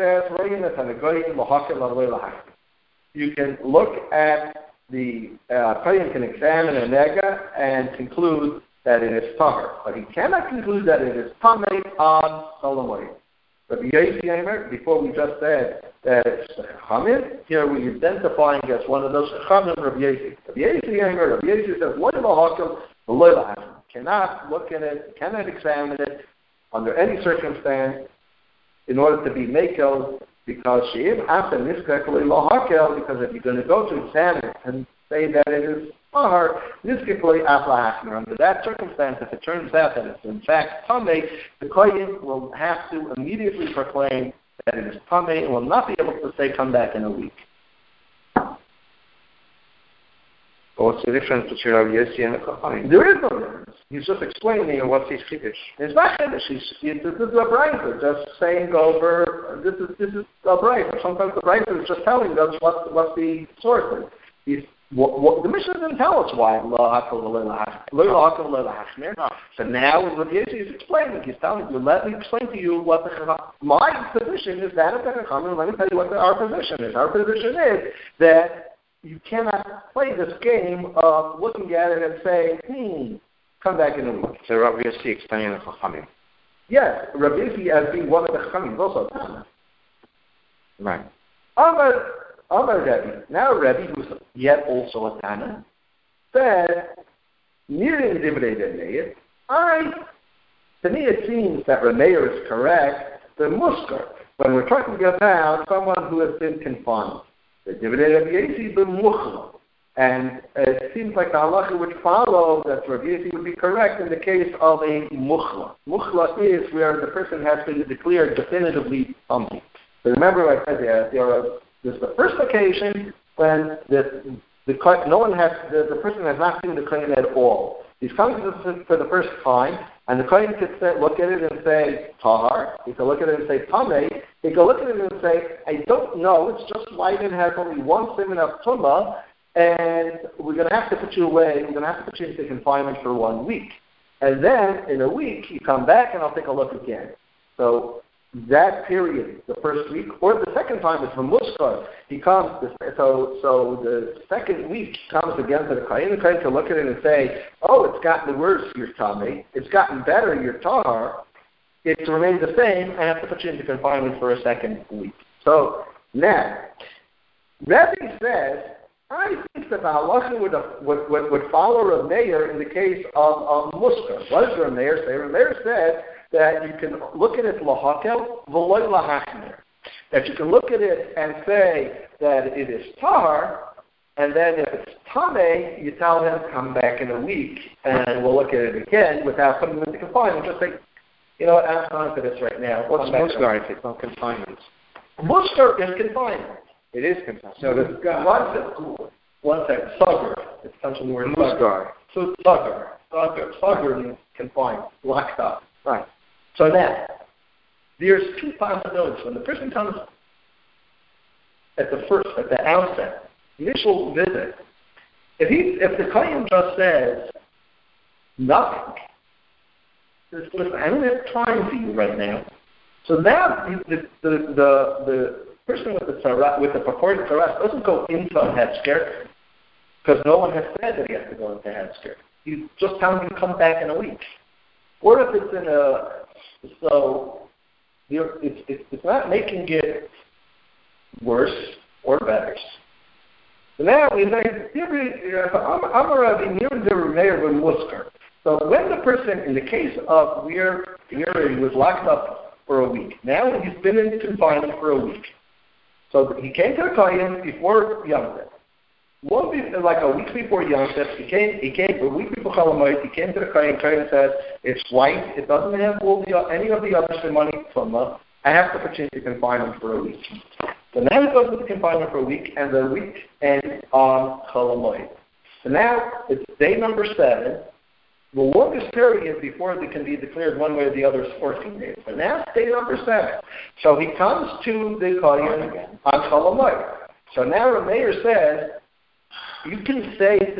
says, you can look at the kohen can examine a nega and conclude that it is tahar, but he cannot conclude that it is tameh on cholamoid. Rabbi Yossi, before we just said that it's Chachamim, here we're identifying as one of those Chachamim, Rabbi Yossi. Rabbi Yossi says, what in the hakim, the loy cannot look at it, cannot examine it under any circumstance in order to be mekel, because she'im after niskak lo hakel, because if you're going to go to examine it and say that it is tahar, niskak lo afla. Under that circumstance, if it turns out that it's in fact tameh, the kohen will have to immediately proclaim that it is tameh and will not be able to say come back in a week. What's the difference between Rabbi Yossi and the Chachamim? There is no difference. He's just explaining what's his chiddush. It's not chiddush. This is a brayta, just saying over. This is a brayta. Sometimes the brayta is just telling us what the source is. The Mishnah didn't tell us why. So now Rabbi Yossi is explaining. He's telling you, let me explain to you what my position is. That of the Chachamim. Let me tell you what our position is. Our position is that you cannot play this game of looking at it and saying, come back in a week. So Rabbi Yossi explaining the Chachamim. Yes, Rabbi Yossi as being one of the Chachamim, also Tana. Right. Amar Rebbe. Now Rebbe, who's yet also a Tana, said, to me it seems that Rameir is correct, the muskar, when we're talking about someone who has been confined. The dividend of Yossi b'muchla. And it seems like the halacha would follow that Rabbi Yossi would be correct in the case of a muchla. Muchla is where the person has been declared definitively something. So remember I said there's the first occasion when the person has not seen the kohen at all. He's coming for the first time, and the kohen could look at it and say tahar. He could look at it and say tameh. He could look at it and say, I don't know. It's just light and has only one siman of tumah, and we're going to have to put you away. We're going to have to put you into confinement for 1 week, and then in a week you come back and I'll take a look again. So that period, the first week, or the second time, is from muskar. He comes. So the second week comes again to the kohen. The kohen can look at it and say, "Oh, it's gotten worse, your tummy. It's gotten better, your tahar. It remains the same. I have to put you into confinement for a second week." So now, Rebbe says, I think that the halacha would follow Rameir in the case of muskar. What does Rameir say? Rameir said that you can look at it lahakel v'loy lahachmir. That you can look at it and say that it is tahar, and then if it's tameh, you tell him come back in a week, and we'll look at it again without putting him into confinement. Just say, you know what, I'm on for this right now. What's muskar if it's not confinement? Muskar is confinement. It is confinement. So one second. Sagar. It comes from the word muskar. So sagar. Sagar means confined, locked up. Right. So now, there's two possibilities. When the person comes at the outset, initial visit, if the kohen just says nothing, says, listen, I don't have time for you right now. So now the person with the purported tzara doesn't go into a hetzker because no one has said that he has to go into hetzker. You just tell him to come back in a week. Or if it's so it's not making it worse or better. So now we say, I'm already near the Rameir with Musker. So when the person, in the case of where he was locked up for a week, now he's been in confinement for a week. So he came to the Kohen before Yom Tov. Like a week before Yom Tov, he came a week before Cholamoid, he came to the Kohen said, it's white, it doesn't have any of the other Shemani Tumah, I have to put you into confinement for a week. So now he goes into confinement for a week, and the week ends on Cholamoid. So now it's day number 7. The longest period before they can be declared one way or the other is 14 days. But now it's day number 7. So he comes to the Kohen on Cholamoid. So now Rameir says, you can say to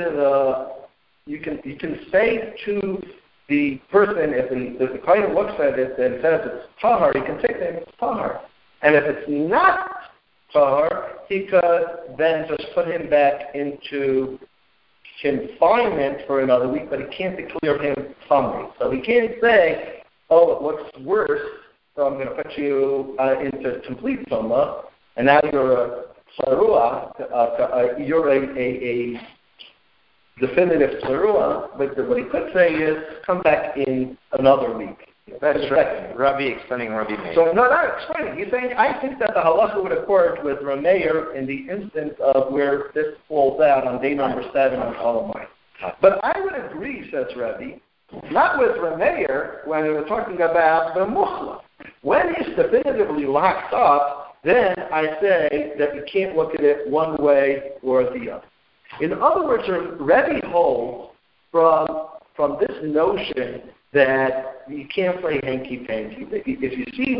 the person, if the Kohen looks at it and says it's tahar, he can say to him it's tahar. And if it's not tahar, he could then just put him back into confinement for another week, but he can't declare him tummy. So he can't say, oh, it looks worse, so I'm going to put you into complete tumah, and now you're a sarua, you're a definitive sarua, but what he could say is, come back in another week. That's right. Rabbi explaining Rabbi Meir. So, no, not explaining. He's saying, I think that the halacha would accord with Rameir in the instance of where this falls out on day number 7 on Cholamoid. But I would agree, says Rabbi, not with Rameir when we're talking about the mukhla. When he's definitively locked up, then I say that you can't look at it one way or the other. In other words, Rabbi holds from this notion that you can't play hanky-panky. If you see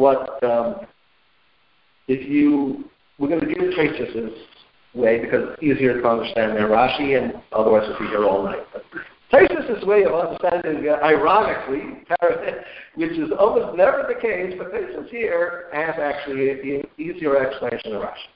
we're going to do the Taisus' way because it's easier to understand than Rashi, and otherwise we'll be here all night. But Taisus' way of understanding, ironically, which is almost never the case, but Taisus here has actually an easier explanation than Rashi.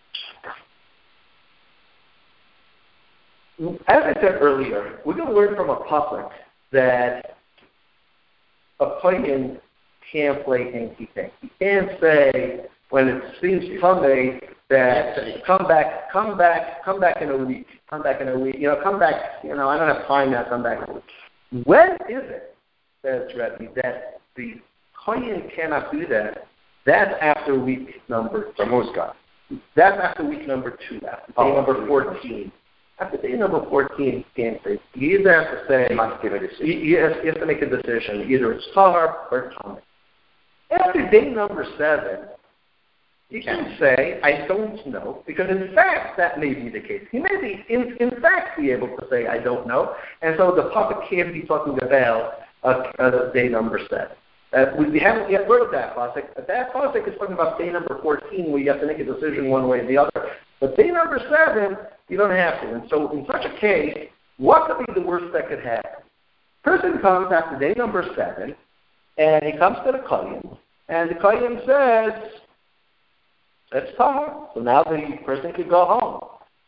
As I said earlier, we're going to learn from a pasuk that a Kohen can't play hanky-panky. He can't say when it seems Sunday that come back in a week. Come back, I don't have time now, come back in a week. When is it, says Rebbe, that the Kohen cannot do that? That's after week number 2. That's after week number 2, after day number 14. After day number 14, he can't say. You either have to say, he must give a decision. You have to make a decision. Either it's tahar or tummy. After day number 7, you can say, I don't know, because in fact that may be the case. He may be, in fact, be able to say, I don't know, and so the prophet can't be talking about day number 7. We haven't yet learned that pasuk. That pasuk is talking about day number 14, where you have to make a decision one way or the other. But day number 7, you don't have to. And so in such a case, what could be the worst that could happen? Person comes after day number 7, and he comes to the Kohen, and the Kohen says, it's tahar. So now the person could go home.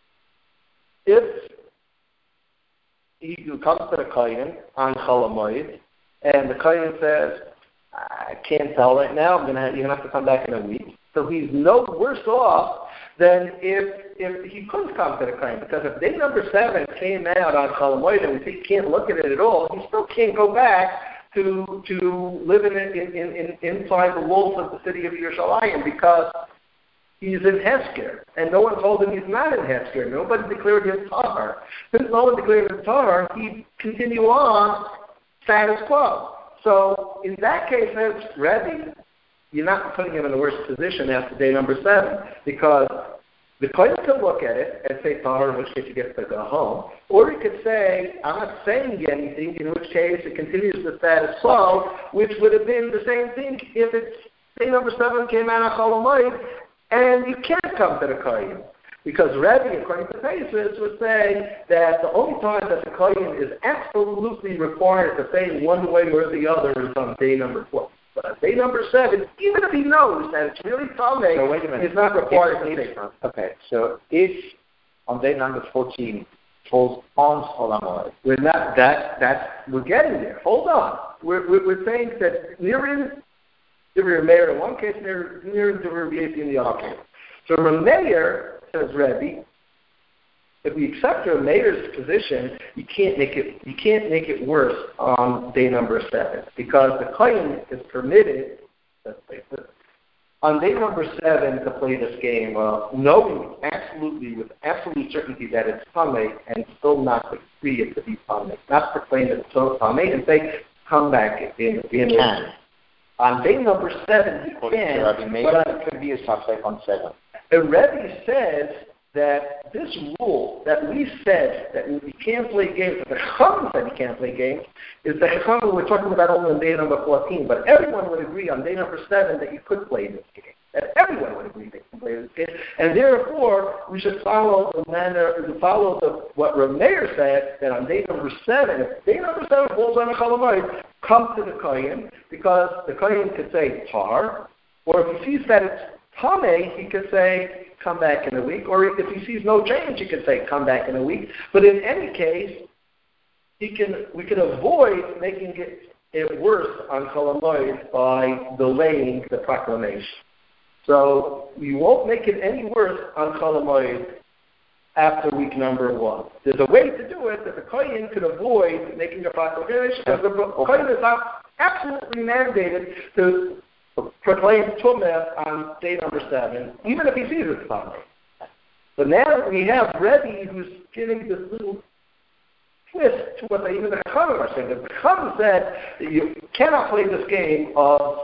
If he comes to the Kohen on Cholamoid, and the Kohen says, I can't tell right now, you're going to have to come back in a week. So he's no worse off than if he couldn't come to the Kohen. Because if day number 7 came out on Cholamoid and he can't look at it at all, he still can't go back to live inside the walls of the city of Yerushalayim because he's in Hesker. And no one told him he's not in Hesker. Nobody declared him tahar. Since no one declared him tahar, he'd continue on status quo. So in that case, as Rebbe, you're not putting him in a worse position after day number 7 because the Kohen could look at it and say tahar, in which case he gets to go home. Or he could say, I'm not saying anything, in which case it continues the status quo, which would have been the same thing if it's day number 7 came out of Cholamoid and you can't come to the Kohen. Because Rebbe, according to Taisus, would say that the only time that the Kohen is absolutely required to say one way or the other is on day number 12. But on day number 7, even if he knows that it's really Tomei, so wait a minute. He's not required to say something. Okay, so if on day number 14 falls on Cholamoid, we're getting there. Hold on. We're saying that Nirin Divrei Meir in one case, near Divrei Yesi in the other case. So Meir says Rebbe, if we accept Meir's position, you can't make it worse on day number 7 because the kohen is permitted. Let's face it, on day number 7 to play this game, knowing with absolute certainty that it's Tameh and still not decree it to be Tameh, not proclaim it so Tameh and say, come back in on day number 7, you can. But it could be a suspect on 7. The Rebbe says that this rule that we said that you can't play games, that the Chacham said you can't play games, is the Chacham we're talking about only on day number 14. But everyone would agree on day number 7 that you could play this game. That everyone would agree that you can play this game. And therefore, we should follow what Rav Meir said, that on day number 7, if day number 7 falls on a Chol Hamoed, come to the Kohen, because the Kohen could say tar, or if he sees that it's Tameh, he could say, come back in a week. Or if he sees no change, he could say, come back in a week. But in any case, we can avoid making it worse on Chol Hamoed by delaying the proclamation. So we won't make it any worse on Chol Hamoed after week number 1. There's a way to do it that the Kohen could avoid making a proclamation, because the Kohen is not absolutely mandated to proclaim Tumah on day number 7, even if he sees it's Tameh. But now we have Rebbe who's giving this little twist to what even the Chacham are saying. The Chacham said that you cannot play this game of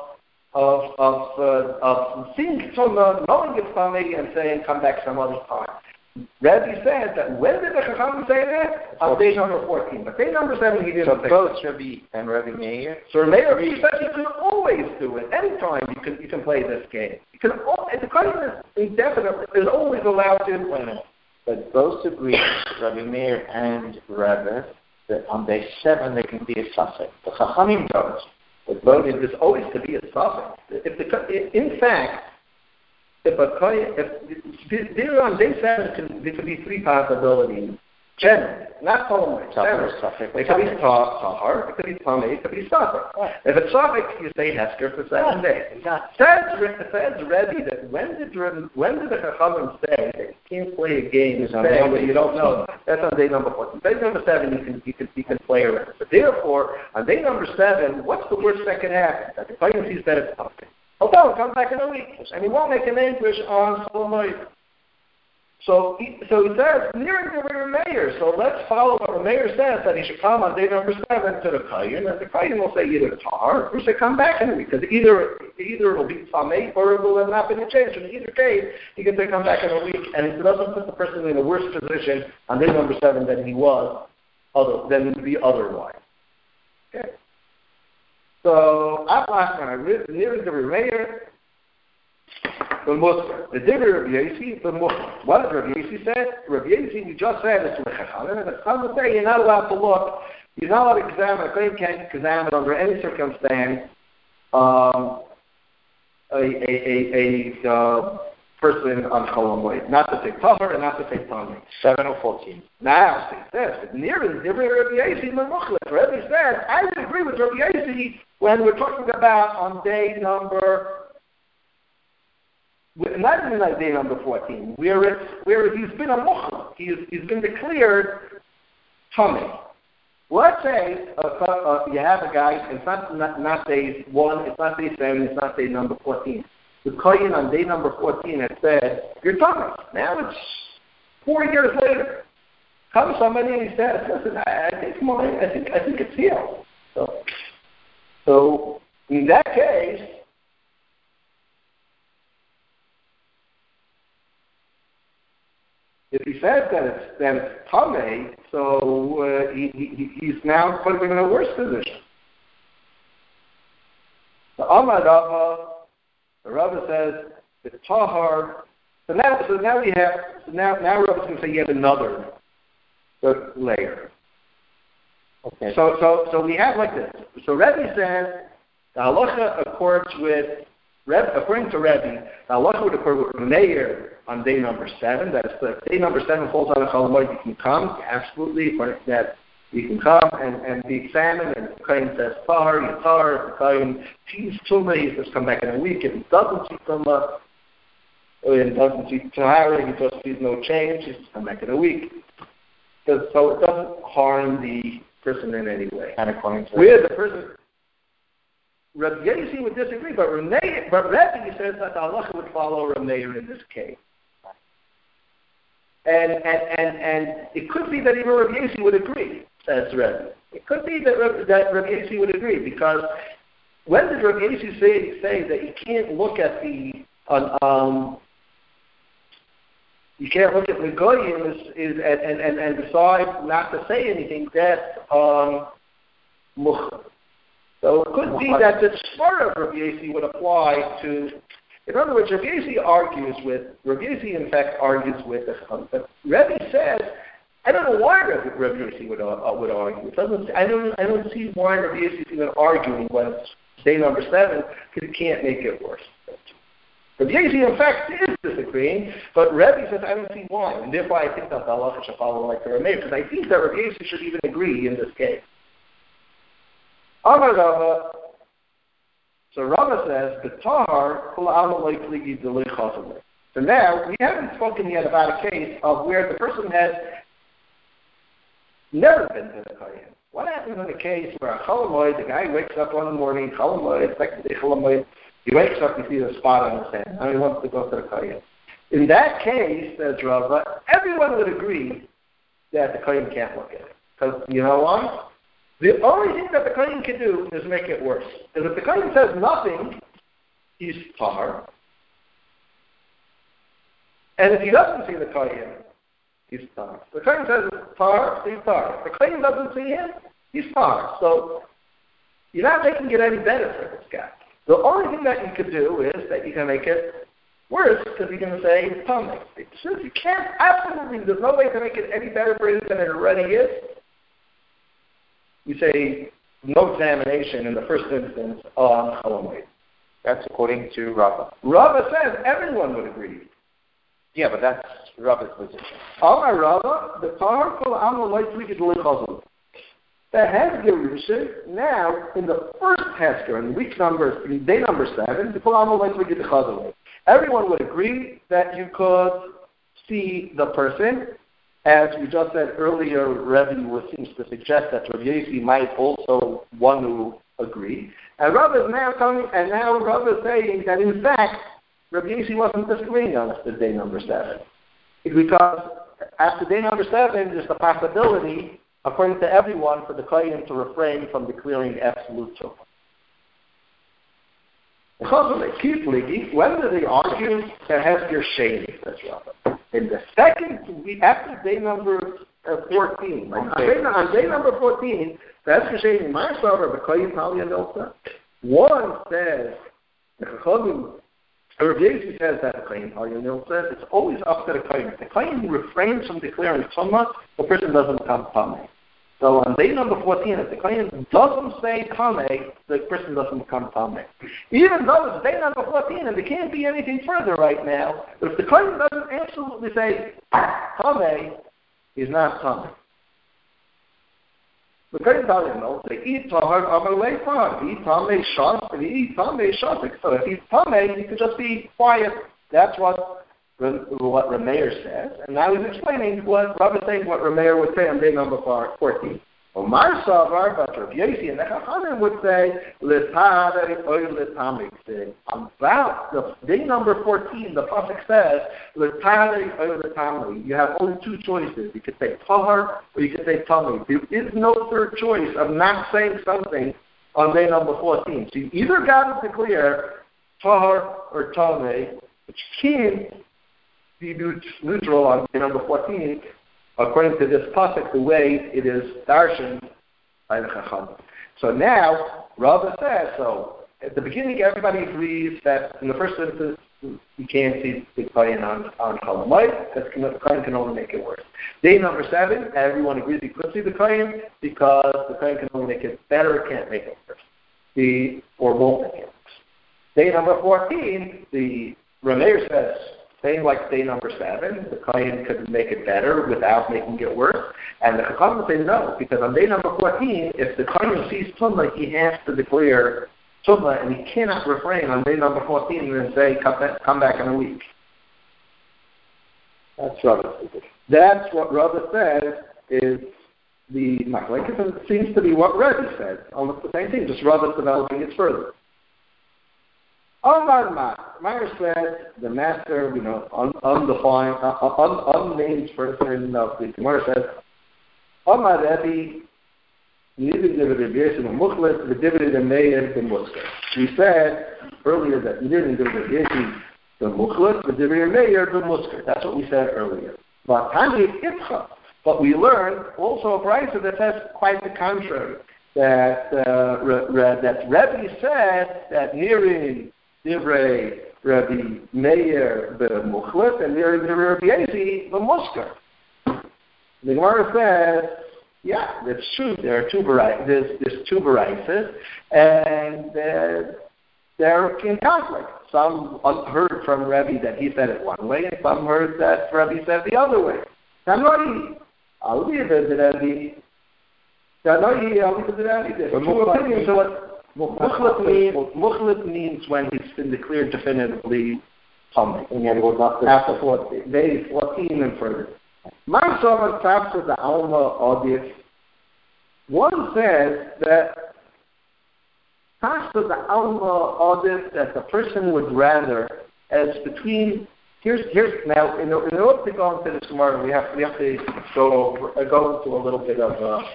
seeing Tumah, knowing it's Tameh, and saying come back some other time. Rebbe said that when did the Chacham say that? On day number 14. But day number 7 he didn't say. So both Rebbe and Rebbe Meir? So Meir said you can always do it. Anytime you can play this game. The Kohen is indefinitely is always allowed to. But both agree, Rebbe Meir and Rebbe, that on day 7 they can be a suffix. The Chachamim don't. But both is always to be a suffix. In fact, if there on day 7, there could be 3 possibilities. Generally, not Chol Hamoed. It could be Tahar, it could be Tameh, it could be Suffix. If it's Suffix, you say Hesker for 7 days. Says Rebbe that when did the Chachamim say that you can't play a game when you don't know? That's on day number 14. Day number 7, you can play around. But therefore, on day number 7, what's the worst that can happen? That the Kohen sees that it's Suffix. Oh, no, come back in a week, and he won't make an English on Chol Hamoed. So he says, nearing the Meir. So let's follow what the Meir says, that he should come on day number 7 to the Kohen, and the Kohen will say either tar or say come back in a week, because either it will be Tameh or it will have not been a change. In either case, he can say come back in a week, and it doesn't put the person in a worse position on day number 7 than he was, than would be otherwise. Okay. So at last time, nearing the Meir. The Divrei Rabbi Yossi, what does Rabbi Yossi say? Rabbi Yossi, we just said it's to the Chachamim, and the Chachamim say you're not allowed to look, you're not allowed to examine, a Kohen can't examine under any circumstance a person on Chol Hamoed, not to take Tahar and not to take Tameh. 7 or 14. Now, see this, nearing Divrei Rabbi Yossi, Rabbi said, I would agree with Rabbi Yossi when we're talking about on day number. Not even like day number 14, where he's been a muchla, he's been declared Tameh. Let's say you have a guy, it's not day 1, it's not day 7, it's not day number 14. The Kohen on day number 14 had said, you're Tameh. Now it's 4 years later. Comes somebody and he says, listen, I think it's healed. So in that case, if he says that it's Tameh, so he's now putting him in a worse position. The Amar Rava, the Rava says it's Tahar. So now Rava's going to say yet another layer. Okay. So we have like this. So Rebbe says the halacha accords with. According to Rebbe, the halacha would occur with Meir on day number 7. That is, if day number 7 falls on a Chol Hamoed, you can come. Absolutely. According to that, You can come and be examined, and the Kohen says, Tahar, Yatar. If the Kohen sees Tumah, he says, come back in a week. If he doesn't see Tumah, or he doesn't see Tahara, he just sees no change, he says, come back in a week. So it doesn't harm the person in any way. And according to Where the person, Rabbi Yossi would disagree, but Rabbi says that the halacha would follow Rabbi Meir in this case. And it could be that even Rabbi Yossi would agree, says Rebbe. It could be that Rabbi Yossi would agree, because when did Rabbi Yossi say that you can't look at the you can't look at the goyim and decide not to say anything? That's muchah. So it could be that the svara of Rabbi Yossi would apply to. In other words, Rabbi Yossi in fact argues with the Chum. But Rebbe says, I don't know why Rabbi Yossi would argue. I don't see why Rabbi Yossi is even arguing when it's day number 7, because it can't make it worse. Rabbi Yossi, in fact, is disagreeing, but Rebbe says, I don't see why. And therefore, I think that the halacha should follow like the Rameh, because I think that Rabbi Yossi should even agree in this case. Amar Rava, so Rava says, the Tahar, so now, we haven't spoken yet about a case of where the person has never been to the Kohen. What happens in a case where a Cholamoid, the guy wakes up one morning, Cholamoid, second day Cholamoid, he wakes up, he sees a spot on his hand, and he wants to go to the Kohen. In that case, says Rava, everyone would agree that the Kohen can't look at it. Because, you know why? The only thing that the Kohen can do is make it worse. And if the Kohen says nothing, he's Tahar. And if he doesn't see the Kohen, he's Tahar. The Kohen says Tahar, he's Tahar. If the Kohen doesn't see him, he's Tahar. So you're not making it any better for this guy. The only thing that you could do is that you can make it worse, because you're going to say it's Tameh. Since you can't, absolutely, there's no way to make it any better for him than it already is. We say no examination in the first instance on Cholamoid. That's according to Rava. Rava says everyone would agree. Yeah, but that's Rava's position. Amar Rava, the Tahar Kol Amal Leitlik L'Chazon. The Hezger now in the first Hezger, in day number 7, the Kol Amal Leitlik L'Chazon. Everyone would agree that you could see the person. As we just said earlier, Rebbe seems to suggest that Rabbi Yossi might also want to agree. And Rava is now coming, and now Rava is saying that in fact, Rabbi Yossi wasn't disagreeing on after day number 7. Because after day number 7, there's the possibility, according to everyone, for the Kohen to refrain from declaring absolute Tumah. When do they argue that Hezger Sheni, says Rava? In the second week, after day number 14, on day number 14, that's the Sheni, my father, the Kohen Talia Nilsa. One says, the Chachamim, Rabbi Yossi says that the Kohen Talia Nilsa, it's always up to the Kohen. If the Kohen refrains from declaring Tumah, the person doesn't become Tameh. So on day number 14, if the Kohen doesn't say Tameh, the person doesn't become Tameh. Even though it's day number 14 and there can't be anything further right now, but if the Kohen doesn't absolutely say Tameh, he's not Tameh. The Kohen doesn't know. They eat Tahar, Amalei Tahar. They eat Tameh Shas, and they eat Tameh Shas. So if he's Tameh, he could just be quiet. That's what Rameir says, and now he's explaining what Rav is saying, what Rameir would say on day number 14. Omar Savar, but Rav Yossi and the Chachamim would say, L'tadei oy l'tamik. About the day number 14, the Pasuk says, L'tadei oy l'tamik. You have only two choices. You could say Tahar, or you could say Tamik. There is no third choice of not saying something on day number 14. So you either got to declare Tahar or Tamik, which can't be neutral on day number 14, according to this pasuk, the way it is darshan by the Chacham. So now, Rava says, so at the beginning everybody agrees that in the first instance you can't see the Kohen on Cholamoid, because the Kohen can only make it worse. Day number 7, everyone agrees you could see the Kohen, because the Kohen can only make it better, can't make it worse. Or won't make it worse. Day number 14, the Rameir says saying like day number 7, the Kohen could make it better without making it worse. And the Chachamim say no, because on day number 14, if the Kohen sees Tumah, he has to declare Tumah, and he cannot refrain on day number 14 and say, come back in a week. That's Rava. That's what Rava says is the Machlekes, and it seems to be what Rebbe said. Almost the same thing, just Rava developing it further. Meyer said the master, undefined, unnamed person of the Gemara says, Omar Rebbe, we said earlier that we didn't do the mukhlas, the divrei meir, the musker. That's what we said earlier. But we learned also a brayso that says quite the contrary. That Rebbe said that Niri divrei Rabbi Meir the mukhlas and Niri divrei Rabbi Yezi the musker. The Gemara says, yeah, that's true. There are two varieties. There's two varieties, and they're in conflict. Some heard from Rebbe that he said it one way, and some heard that Rebbe said the other way. I'll leave it to Rebbe. There's two opinions. So what Mukhlat means when he's been declared definitively tummy. After 14 days, 14 and further. One says that that the person would rather, as between here's now in order to go into this Gemara, we have to go into a little bit of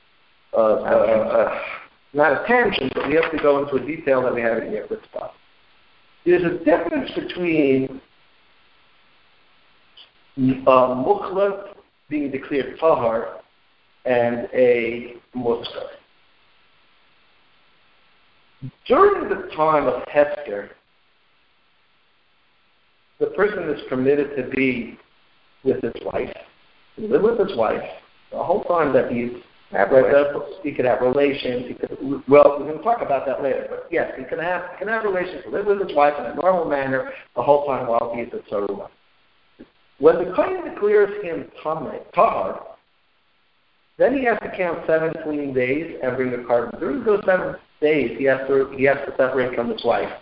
not a tangent, but we have to go into a detail that we haven't yet discussed. There's a difference between mukhlat being declared tahar and a musker. During the time of Hester, the person is permitted to be with his wife, to live with his wife, the whole time that he could have relations. We can talk about that later. But yes, he can have relations, live with his wife in a normal manner the whole time while he is at Saruma. When the Kohen declares him tahar, then he has to count 7 clean days and bring the carbon. During those 7 days, he has to separate from his wife.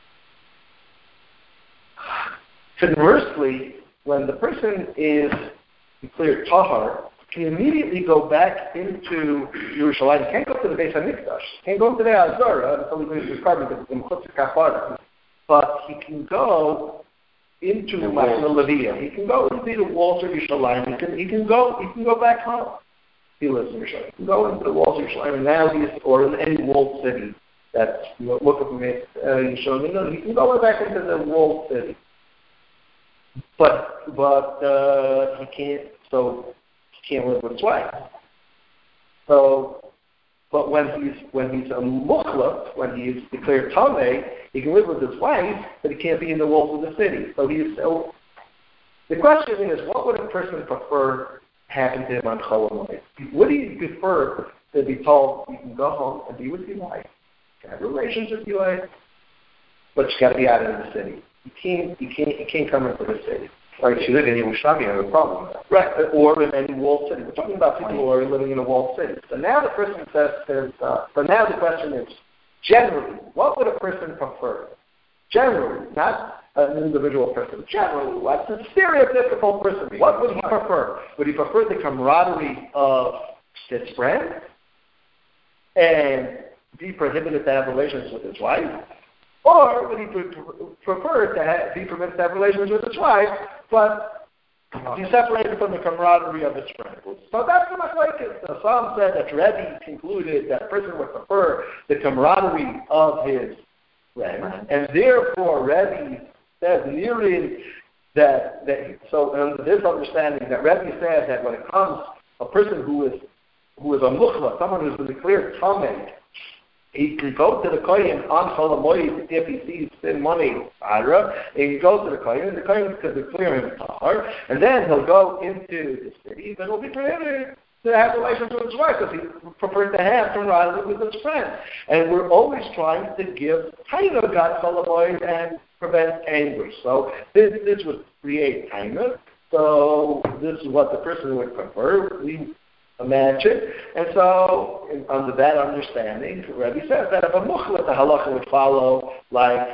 Conversely, when the person is declared tahar, he immediately go back into Yerushalayim. He can't go to the Beis HaMikdash. He can't go to the Azara until he brings his carbon because it's in Chutz Kafara. But he can go into Machna Leviyah. He can go into the walls of Yerushalayim. He can go back home. He lives in Yerushalayim. He can go into the walls of Yerushalayim, and now or in any walled city. That's look at me. Yerushalayim. He can go back into the walled city. But he can't. So he can't live with his wife. So. But when he's a mukhlat, when he's declared tamei, he can live with his wife, but he can't be in the walls of the city. So the question is, what would a person prefer happen to him on Chol Hamoed? Would he prefer to be told you can go home and be with your wife, you can have relations with your wife, but you got to be out of the city. You can't come into the city. Or if you live in Yerushalayim, you have a problem with that. Right, or in any walled city. We're talking about people who are living in a walled city. So now the person says, so now the question is, generally, what would a person prefer? Generally, not an individual person. Generally, what's a stereotypical person? What would he prefer? Would he prefer the camaraderie of his friend and be prohibited to have relations with his wife? Or would he prefer to be permitted to have relations with his wife, but be separated from the camaraderie of his friend? So that's what I like it. The Psalm said that Rebbe concluded that a person would prefer the camaraderie of his friend, and therefore Rebbe says nearly that so under this understanding that Rebbe says that when it comes a person who is a mukhla, someone who's been declared tamei, he can go to the Kohen on Chol Hamoed if he sees thin money, and he can go to the Kohen, and the Kohen can declare him tahar, and then he'll go into the city, but it'll be prohibited to have relations with his wife because he preferred to have camaraderie with his friend. And we're always trying to give taina got cholamoid and prevent anger. So this would create taina. So this is what the person would prefer, we imagine. And so under that understanding, Rebbe says that if a muchlet, the halacha would follow like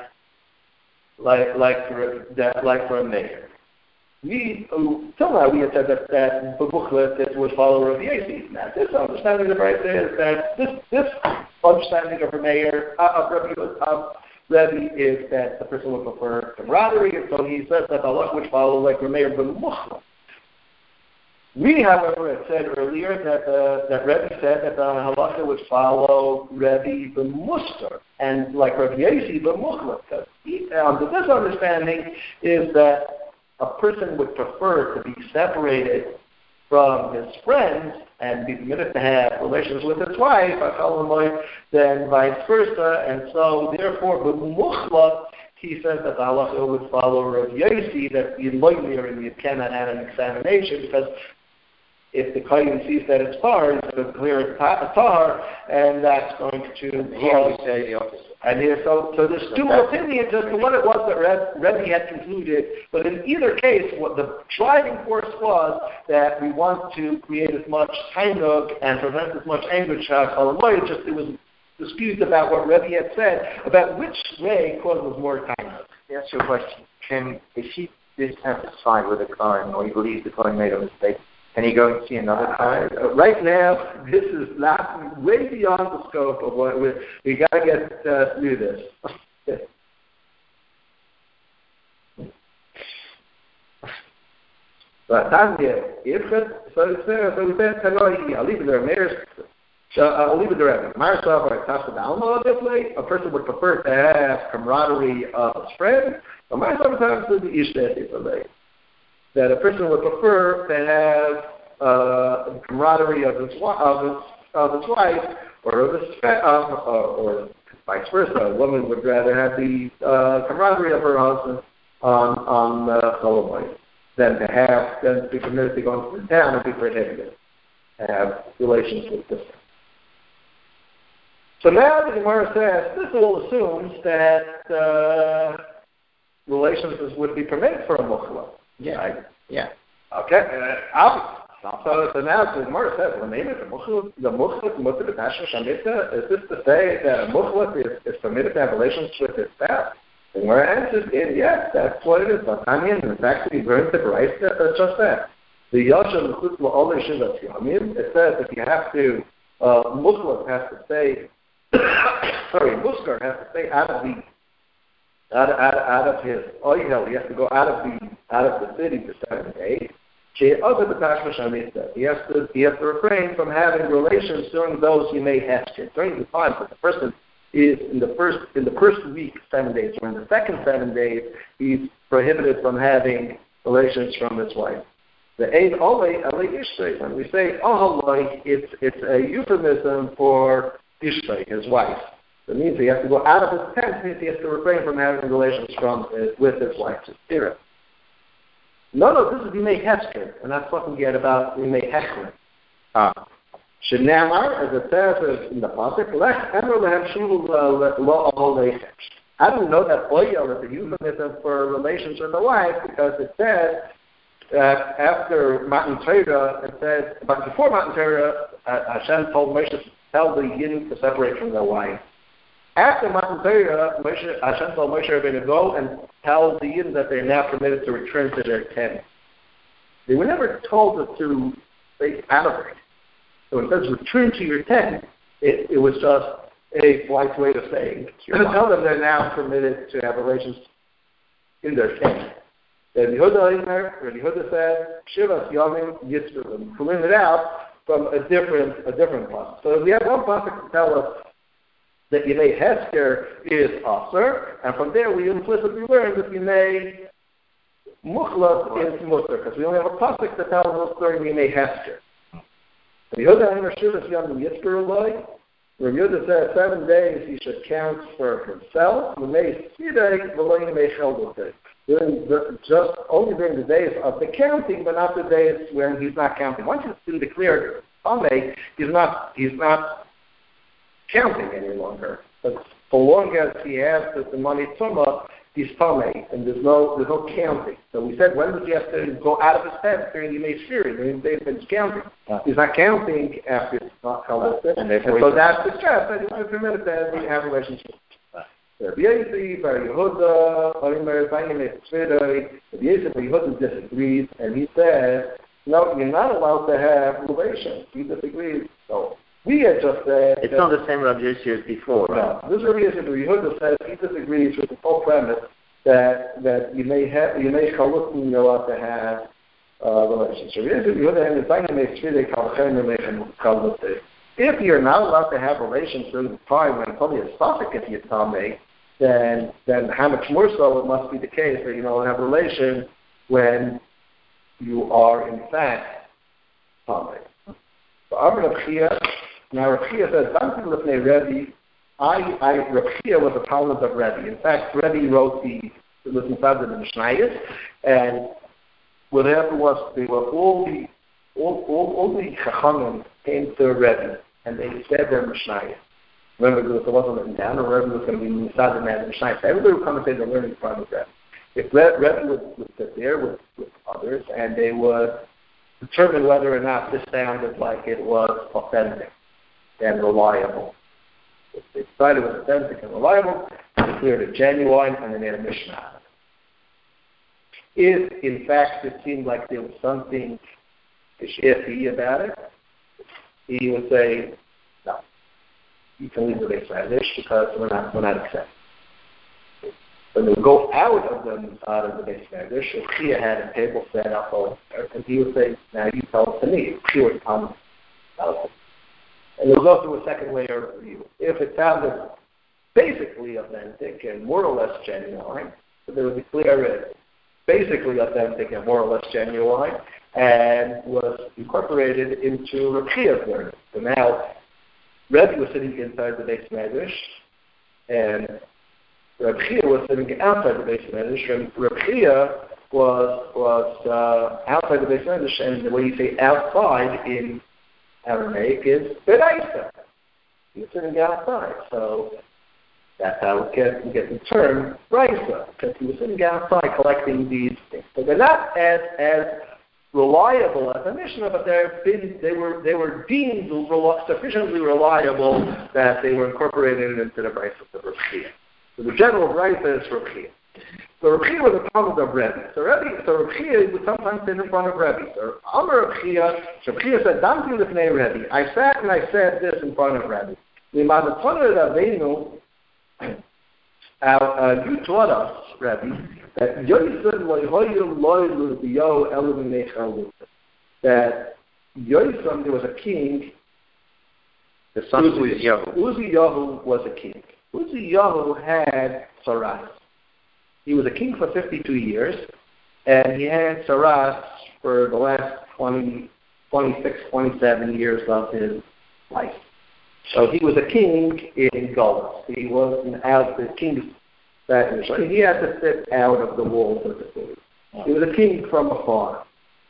for a mayor. Till now we had said that the booklet that would follow Rav Yossi. Now this understanding of the right is that this understanding of a mayor of Rebbe is that the person would prefer camaraderie, and so he says that the halacha would follow like Rav Meir ben Muchla. We, however, had said earlier that Rebbe said that the halacha would follow Rebbe ben Muster, and like Rav Yossi ben Muchla. Under this understanding is that a person would prefer to be separated from his friends and be permitted to have relations with his wife, than vice versa. And so, therefore, b'muchla, he says that the halacha would follow Rav Yossi, that you cannot have an examination, because if the kohen sees that it's tar, he's going to clear it tar, and that's going to... He always say the opposite. And here, so there's two opinions as to what it was that Rebbe had concluded, but in either case, what the driving force was that we want to create as much tainug and prevent as much anger. It was disputes about what Rebbe had said about which way causes more tainug. That's your question. If he dissatisfied with the Kohen, or he believes the Kohen made a mistake, can he go and see another Kohen? Right now, this is not way beyond the scope of what we got to get through this. But Tanya, I'll leave it there. I'll leave it there. A person would prefer to have camaraderie of his friend, but sometimes the Ishnet that a person would prefer to have camaraderie of his wife or of his or vice versa. A woman would rather have the camaraderie of her husband on Cholamoid than to be permitted to go into the town and be prohibited to have relations with this. So now the Gemara says this all assumes that relations would be permitted for a muchla. Yeah. Right? Yeah. Okay. So now the Gemara says, the muchlet mutter b'tashma shamita. Is this to say that a muchlet is permitted to have relations with his spouse? The Gemara answers, yes, that's what it is. But in fact, we learned the Bryce that's just that. The Yasha l'chutz la'olei shivat yamim. It says if you have to, muchlet has to stay. Muskar has to stay out of his oihel. He has to go out of the city for 7 days. He has to refrain from having relations during those he may have to. During the time that the person is in the first week 7 days, or in the second 7 days, he's prohibited from having relations from his wife. The ein olei alei ishtay. When we say ohaloi, it's a euphemism for ishtay, his wife. It means he has to go out of his tent. It means he has to refrain from having relations with his wife. No, this is Yimei Hesker. We're not talking yet about Yimei Hechler. Shenamar, as it says in the pasuk, Lech emer lehem shulu lo lechesh. I don't know that oyel is a euphemism for relations with the wife, because it says that after Matan Torah, it says, but before Matan Torah, Hashem told Moshe to tell the Yidden to separate from their wife. After Matan Torah, Hashem told Moshe Rabbeinu to go and tell the Yidden that they're now permitted to return to their tent. They were never told to stay out of it. So when it says return to your tent, it was just a polite way of saying, tell them they're now permitted to have relations in their tent. Rabbi Yehuda said, Shivas Yomim Yitzvah, pulling it out from a different pasuk. So we have one pasuk to tell us that Yimei Hesker is Aser, and from there we implicitly learn that Yimei Muchlat is Mutter, because we only have a pasuk that tells us during Yimei Hesker. Rabbi Yehuda said 7 days he should count for himself. Only during the days of the counting, but not the days when he's not counting. Once it's been declared Tomei, he's not counting any longer. But so long as he has the money Tumah, he's Tomei, and there's no counting. So we said, when does he have to go out of his head during the Yemei Shiri? During the days that he's counting. He's not counting after it's not Chalutah. And so that's the stress that he wants to admit that we have a relationship. Rabbi Yosef, Bar Yehuda, Rabbi Yehuda disagrees, and he said, no, you're not allowed to have relations. He disagrees. So we had just said... It's not the same Rabbi Yosef as before, right? No, this Rabbi Yosef, Yehuda says he disagrees with the whole premise that you may Chalutah, you're allowed to have relations. Rabbi Yosef, Yehuda, if you're not allowed to have relations during the time when probably a suffix if you're Tomei, then how much more so it must be the case that you don't have a relation when you are in fact Tomei. So Amar Reb Chia, now Reb Chia says, Rebbe, Reb Chia was a talmid of Rebbe. In fact, Rebbe wrote the inside of the Mishnayos, and whatever was, they were all the Chachamim came to Rebbe, and they said their Mishnayos. Remember, if it wasn't written down, or Rebbe was going to be inside the Mishnayos. Everybody would come and say they're learning from Rebbe. If Rebbe would sit there with others, and they would determine whether or not this sounded like it was authentic and reliable. If they decided it was authentic and reliable, they declared it genuine, and then they had a Mishnah. If, in fact, it seemed like there was something iffy about it, he would say, no, you can leave the Beis Medrash because we're not accepting. When they would go out of the Beis Medrash, if Chia had a table set up over there, and he would say, now you tell it to me. Chia would come out. And there was also a second layer of review. If it sounded basically authentic and more or less genuine, so there was a clear basically authentic and more or less genuine, and was incorporated into Reb Chia's learning. So now, Rebbe was sitting inside the Beis Medrash, and Reb Chia was sitting outside the Beis Medrash, and Reb Chia was outside the Beis Medrash, and the way you say outside in Aramaic is Bereisa. He was sitting outside, so that's how we get the term Reisa, because he was sitting outside collecting these things. So they're not as reliable as a Mishnah, but they were deemed sufficiently reliable that they were incorporated into the Reisa of Reb Chia. So the general Reisa is Reb Chia. So Reb Chia was a talmid of Rebbe. So Reb Chia would sometimes sit in front of Rebbe. So Amar Reb Chia said, Damti lifnei Rebbe. I sat and I said this in front of Rebbe. You taught us, Rebbe, that Yosem, there was a king. The son of Uziyahu. Uziyahu was a king. Uziyahu had Saras. He was a king for 52 years, and he had Saras for the last 26, 27 years of his life. So he was a king in Galus. He wasn't out the king that he had to sit out of the walls of the city. He was a king from afar.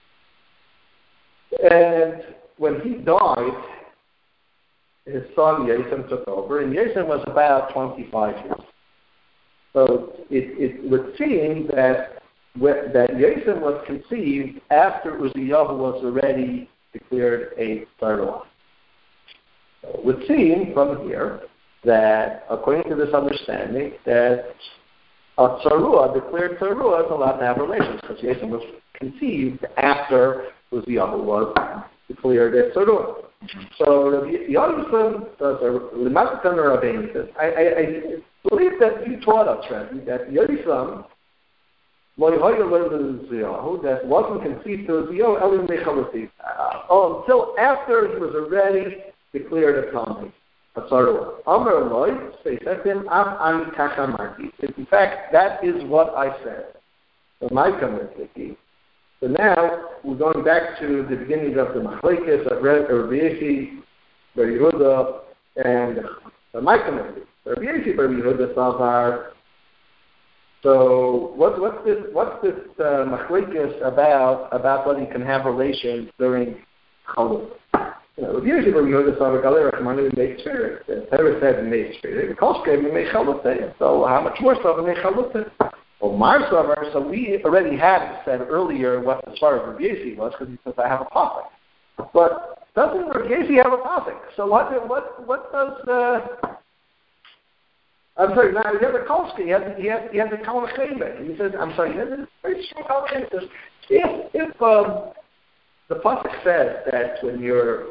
And when he died, his son Yosem took over, and Yosem was about 25 years. So it would seem that Yosem was conceived after Uziyahu was already declared a Tzarua. So it would seem from here that, according to this understanding, that a Tzarua, declared Tzarua, is allowed to have relations, because Yosem was conceived after Uziyahu was declared a Tzarua. So Yosem does a Limatan or Rabbeinu says, I believe that you taught us, Rabbi, that Yosem, that wasn't conceived to Uziyahu, until after he was already declared a Talmud, a Tzarua. Amar Loi, they said to him, Am Kachamarti. In fact, that is what I said. So my Kamartiki. So now, we're going back to the beginning of the Machlekes of Rabbi Yosef, Bar Yehuda, and the Maikamati. Rabbi Yosef, Bar Yehuda, Salvar. So, what's this Machlekes about whether you can have relations during Chalutah? Rabbi Yehuda Bar Yehuda Savar Galei Rachmanu made sure. The Torah said made sure. The Kol Shkein made Chalutah. So how much more so made Chalutah? Well, Mar Savar. So we already had said earlier what as far as Rabbi Yehuda was, because he says I have a pasuk. But doesn't Rabbi Yehuda have a pasuk? So what does? I'm sorry. Now he has a Kolsky. He has a Kol Chaymer. He says, I'm sorry. He has a very strong Kol Chaymer. He says, if the pasuk says that when you're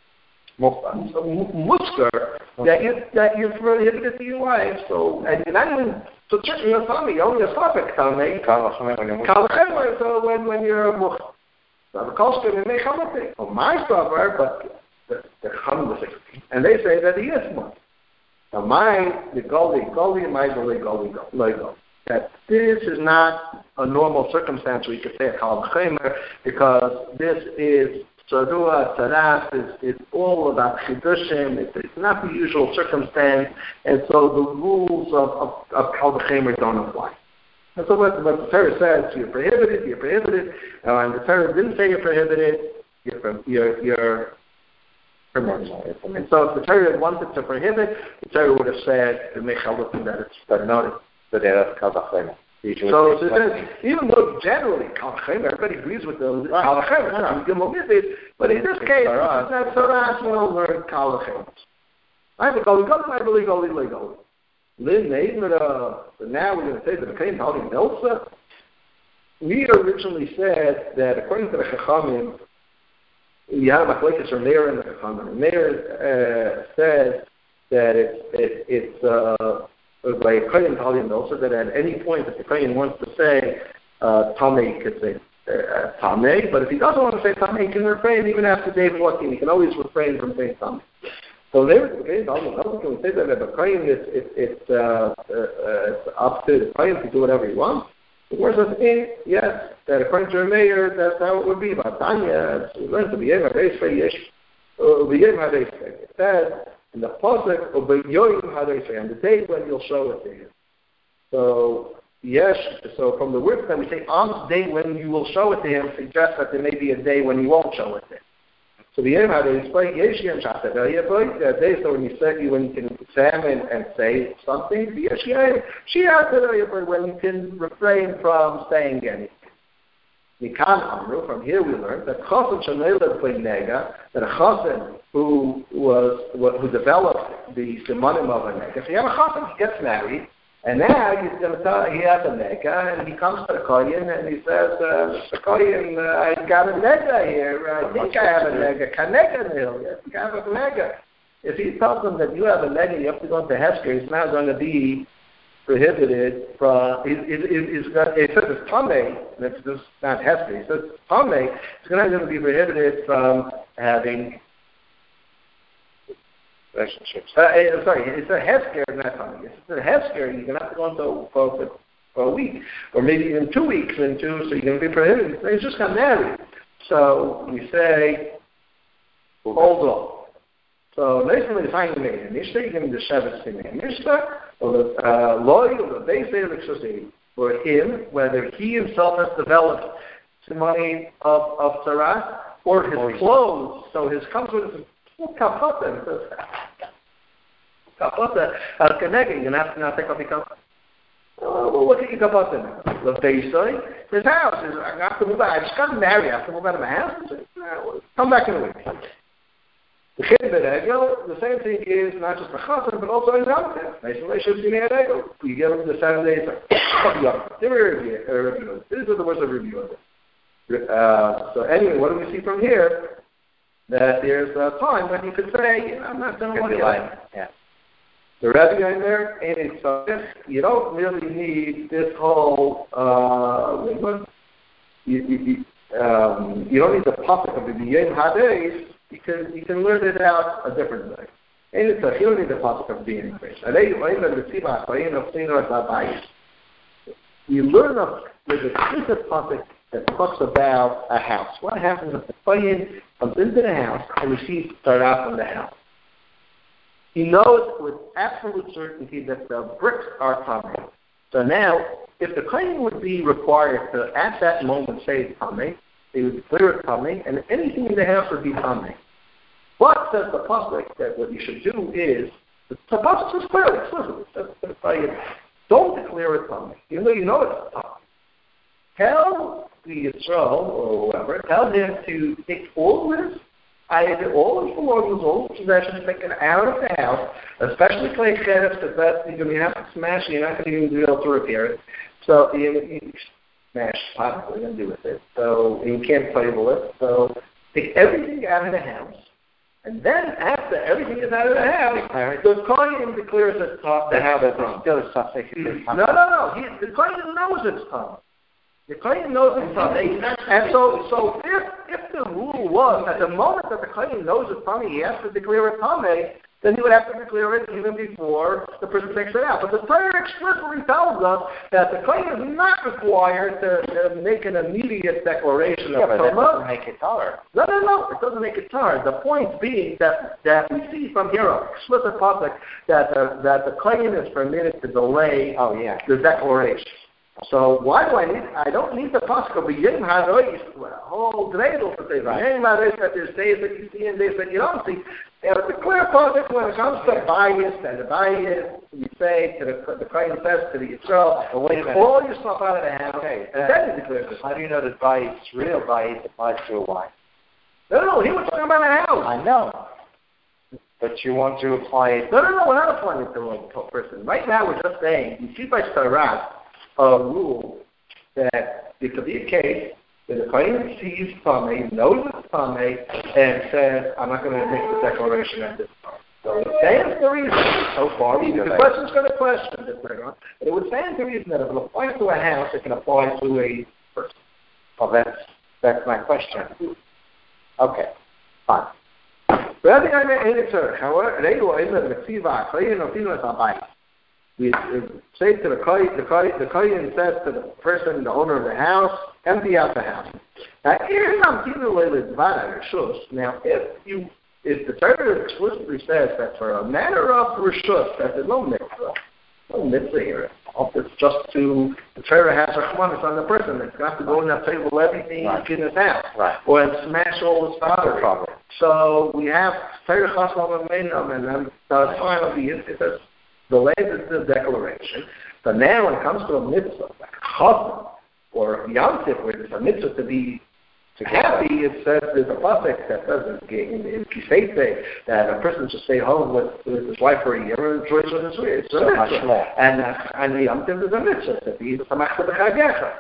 musker, that you're prohibited to your wife, so and you're not even so certainly your family, only a suffix family. Kol Chaymer. So when you're musker, so the Kolsky may make Chalatik. Oh, my suffer, but the Chalatik, and they say that he is musker. Now, the Goli, my Goli, that this is not a normal circumstance where you could say a Kal V'chemer, because this is Tzarua, Tzaras, it's all about Chidushim, it's not the usual circumstance, and so the rules of Kal V'chemer don't apply. And so what the Torah says, you're prohibited, and the Torah didn't say you're prohibited, you're and so if the Torah had wanted to prohibit, the Torah would have said, that it's but no, so that's Kal V'chemer. So even though generally Kal V'chemer, everybody agrees with the Kal V'chemer, but in this case, it's not so rational where Kal V'chemer. I have a Goli, I believe Goli. Now we're going to say that the Kain Talmud Milsa. We originally said that according to the Chachamim, you have a place from Meir and the Chachamim. Meir says that it's by a Kohen Talmud also that at any point if the Kohen wants to say Tamei, he could say Tamei, but if he doesn't want to say Tamei, he can refrain even after David walking. He can always refrain from saying Tamei. So there, the Kohen Talmud also can say that the Kohen it's up to the Kohen to do whatever he wants. The word says, yes, that according to Meir, that's how it would be. But Tanya, we learned to be in it says in the pasuk on the day when you'll show it to him. So yes, so from the words that we say on the day when you will show it to him suggests that there may be a day when you won't show it to him. So the Yom that day, so when you can examine and say something, when you can refrain from saying anything. From here we learn that that a chassan who developed the simanim of a nega. So you have a chassan, he gets married, and now he's going to tell he has a nega, and he comes to the kohen and he says, Mr. Kohen, I got a nega here. I think I have a nega. Kanega nil. I think I have a nega. If he tells them that you have a nega, you have to go into Hesker. He's now going to be prohibited from. It says it's Tamei. That's just not Hesker. He says Tamei. It's going to be prohibited from having relationships. It's a Hesker, not Tamei. It's a Hesker. You're going to have to go into for a week, or maybe even 2 weeks into, so you're going to be prohibited. He's just got married. So we say, hold on. So basically, the time made a Mishnah, you give him the Shevet Sinei Mishnah, or the Loi, or the Beisei, for him, whether he himself has developed Simanim of Tzara, or his clothes, so his comes with his kapota, it says, kapota, al-Kenega, you're going to have to now take off your kapota. Well, what can you kapota now? The Beisei, his house, I have to move out, I just got married, I have to move out of my house, come back in a week. The same thing is not just the chassan, but also in Ramadan. You give them the 7 days. These are the words of review of it. So anyway, what do we see from here? That there's a time when you could say, I'm not going to want to. Yeah. The Rebbe in there, and so you don't really need this whole. You don't need the pasuk of the Yom Hades. You can learn it out a different way. And it's you don't need the pasuk of being in grace. You learn there's a specific pasuk that talks about a house. What happens if the kohen comes into the house and receives Torah from the house? He knows with absolute certainty that the bricks are tamei. So now, if the kohen would be required to, at that moment, say tamei, they would declare it tamei, and anything in the house would be tamei. But says the pasuk that what you should do is the pasuk is clearly explicit. It says, don't declare it tummy, even though you know it's tummy. Tell the Yisrael or whoever, tell him to take all his belongings, all his possessions, take it out of the house, especially clay sheriffs, because that's you're going to have to smash it. You're not going to even be able to repair it. So you smash pot, what are you going to do with it? So you can't play with it. So take everything out of the house. And then after everything is out of the house, the Kohen declares it's the house is wrong. No. The Kohen knows it's tummy. The Kohen knows it's tummy. And so if the rule was at the moment that the Kohen knows it's tummy, he has to declare it tummy, then he would have to declare it even before the person takes it out. But the Torah explicitly tells us that the Kohen is not required to make an immediate declaration of but that doesn't make it tar. No, it doesn't make it tar. The point being that we see from here an explicit pasuk that the Kohen is permitted to delay the declaration. So why do I don't need the pasuk of Yom HaRois, whole dreidel to say Yom HaRois, that there's days that you see and days that you don't see. The clear pasuk when it comes to bias, and the bias, you say to the Kohen says to the Yisrael, all your stuff out of the house. Okay, then he declares this. How do you know that bias, real bias, applies to a wife? No, he was talking about a house. I know. But you want to apply it. No, we're not applying it to a person. Right now we're just saying, you see by Torah, a rule that there could be a case that the Kohen sees tummy, knows it's tummy, and says, I'm not going to make the declaration at this time. So it stands the reason, so far, the question's going to question this later on, but it would stand the reason that if it applies to a house, it can apply to a person. Well, that's my question. Okay, fine. We say to the Kohen says to the person, the owner of the house, empty out the house. Now, if the Torah explicitly says that for a matter of reshus, that there's no mitzvah here. It's just the Torah has a chmanis on the person. It's got to go in that table everything in his house. Right. Or smash all the stuff. So we have Torah chasam and meinam, and then the finally it says, delay the declaration. But now when it comes to a mitzvah, like a chasam or Yom Tov, where there's a mitzvah to be happy, it says there's a pasuk that says in Kisei that a person should stay home with his wife for a year and rejoice with his wife. So much more. And the Yom Tov is a mitzvah to be samach b'chagecha.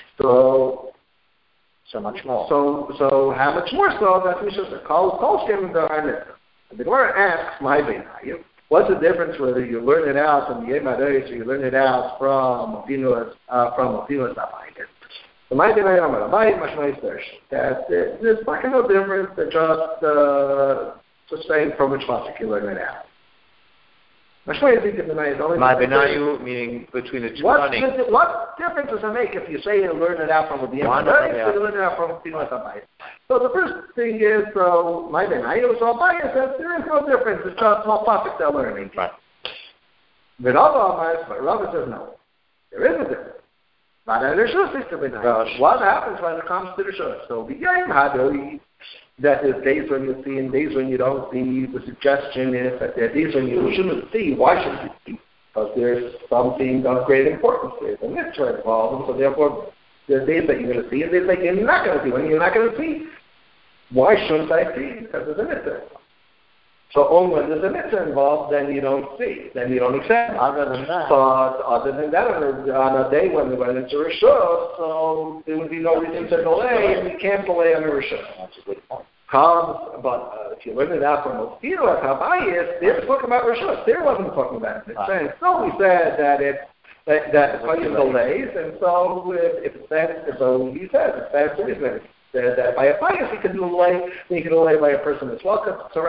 So much more. So how much more so that we should call shem the The Gemara asks, "My beinayu, what's the difference whether you learn it out from the Yom HaRois or you learn it out from Afinos Abayis?" So my beinayu Amar Abayi mashmai search that there's fucking no difference. They're just saying from which pasuk you learn it out. My beinayu meaning between the two running. What difference does it make if you say you learn it out from the Yom HaRois or you learn it out from Afinos Abayis? So the first thing is, so my beinayu, so Abayis says there is no difference. It's just what pasuk they're learning. Right. But Rava says no. There is a difference. But what happens when it comes to the Rishus? So the Yom HaRois, that is days when you see and days when you don't see. The suggestion is that there are days when you shouldn't see. Why shouldn't you see? Because there's something of great importance. There's a mitzvah involved, so therefore there's days that you're going to see and days that you're not going to see. When you're not going to see, why shouldn't I see? Because there's a mitzvah. So only when there's a mitzvah involved, then you don't see, then you don't accept. Other than that, on a day when it's a rishus, so there would be no reason to delay, and you can't delay on a rishus. That's a good point. But if you learn it out from Ophiro, Kabayis, they're talking about rishus. They wasn't talking about it. So we said that the Kohen delays, and so if it says, so he says, it says reason. That by a bias he can delay, he can delay by a person as well.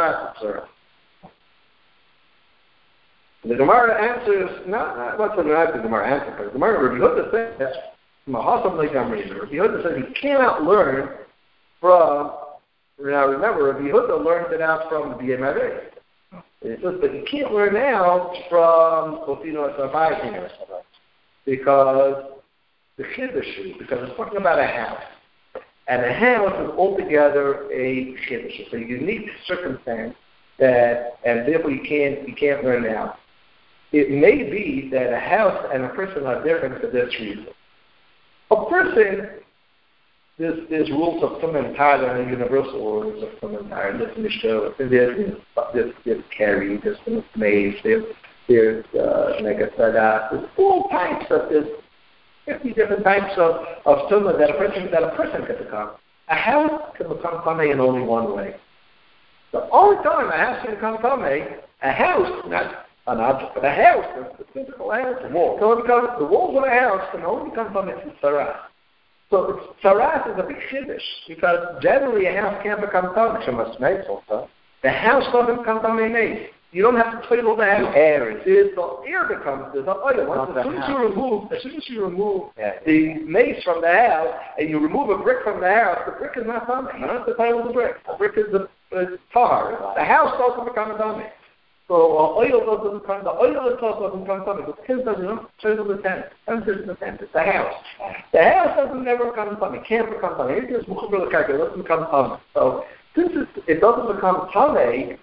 The Gemara answers, not what's the Gemara answer, but the Gemara, Rabbi Yehuda says, Mahasam Legamrina. Rabbi Yehuda says he cannot learn from, now remember, Rabbi Yehuda learned it out from the Yom HaRois. It says, but you can't learn out from Afinos Abayis because it's talking about a house. And a house is altogether a chiddush. It's a unique circumstance that, and therefore you can't learn out. It may be that a house and a person are different for this reason. A person, there's rules of Tummentara and universal rules of Tummentara. There's Mishnah, there's Keri, there's Maze, there's Megasadah. There's all types of this. 50 different types of tumah that a person can become. A house can become tamei in only one way. The only time a house can become tamei, a house, not an object, but a house, the physical house, the wall. So the walls of a house can only become tamei through tzara'as. So tzara'as is a big chiddush because generally a house can't become tamei. The house doesn't become tamei mace. You don't have to total the house. The air becomes the oil. As soon as you remove the mace from the house and you remove a brick from the house, the brick is not tamei. You don't have to title the brick. The brick is the tar. The house doesn't become a tamei. So oil itself doesn't become tamei. The kids doesn't title the tent. It's the house. The house doesn't never become tamei. Can't become tamei. It just doesn't become tamei. So since it doesn't become tamei.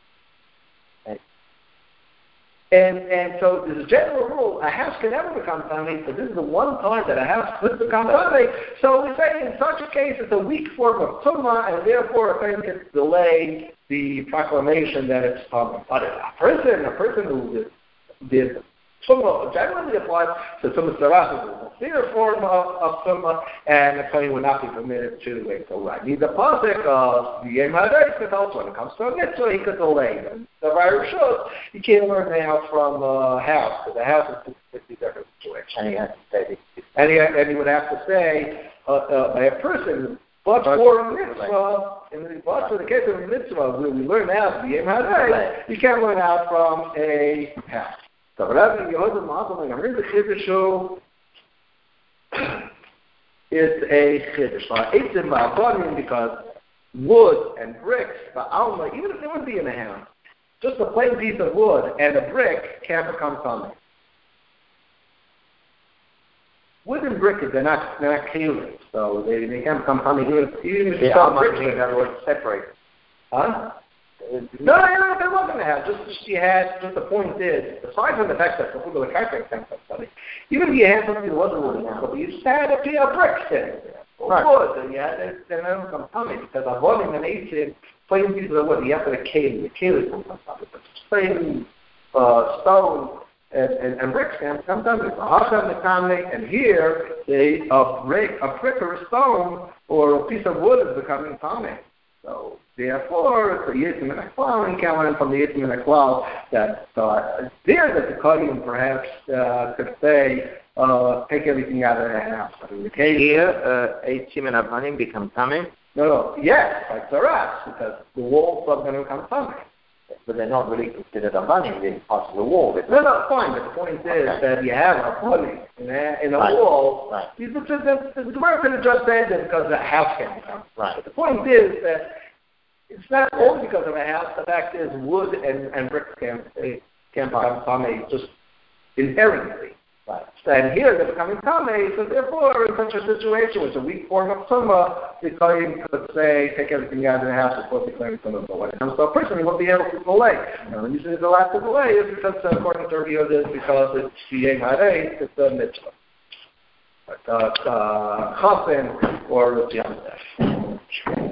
And so there's a general rule, a house can never become tamei, but this is the one time that a house could become tamei. So we say in such a case it's a weak form of tumah, and therefore a person can delay the proclamation that it's tamei. But a person who did tumah generally applies to tumah tzara'as, a severe form of tumah, and a person would not be permitted to wait till right. He's a pasuk of the Yom HaDeis that also when it comes to a mitzvah, he could delay them. The virus shows you can't learn now from a house, because a house is a completely different situation. And he would have to say, a person, but for a mitzvah, but for the case of a mitzvah, where we learn out the Yom HaDeis, you can't learn out from a house. So Rabbi Yehuda Malcolm, I'm in the chiddush is a chiddush. It's in Ma'avanim because wood and bricks, ba'alma, even if they would be in a house, just a plain piece of wood and a brick can't become tamei. Wood and brick, they're not clear, so they can't become tamei even if you start bricks. In other words, separate. Huh? No, they wasn't a house. Just the point is, aside from the fact that the food of the carpet can't become tamei, even if you had something that wasn't wood, but you just had a piece of bricks in or wood, and you had it, then it would become tamei because avoiding an ancient plain pieces of wood, you have to the keli will become tamei. But plain stone and bricks can't become tamei. So Hashem the tamei, and here a brick or a stone or a piece of wood is becoming tamei. So therefore, the Yitzim and Aklal, and can't learn from the Yitzim and Aklal that there that the Kohen perhaps could say, take everything out of the house. Here, Yitzim and Avanim become tamei? No, yes, like tzara'as, because the walls are going to become tamei. But they're not really considered Avanim, they're parts of the wall. No, fine, but the point is that you have a Kohen in a wall. Right. The Gemara could have just said that because the house can't become. Right. But the point is that it's not only because of a house. The fact is, wood and bricks can't become tamei just inherently. Right. And here they're becoming tamei, so therefore, in such a situation, which is a weak form of tumah, the Kohen could say, take everything out of the house before declaring tumah. But when it comes to a person, he won't be able to delay. And the reason he's allowed to delay is because, according to Rabbi Yehuda, because it's the Yom HaDeis, it's a mitzvah. But chafin or Yom HaDeis.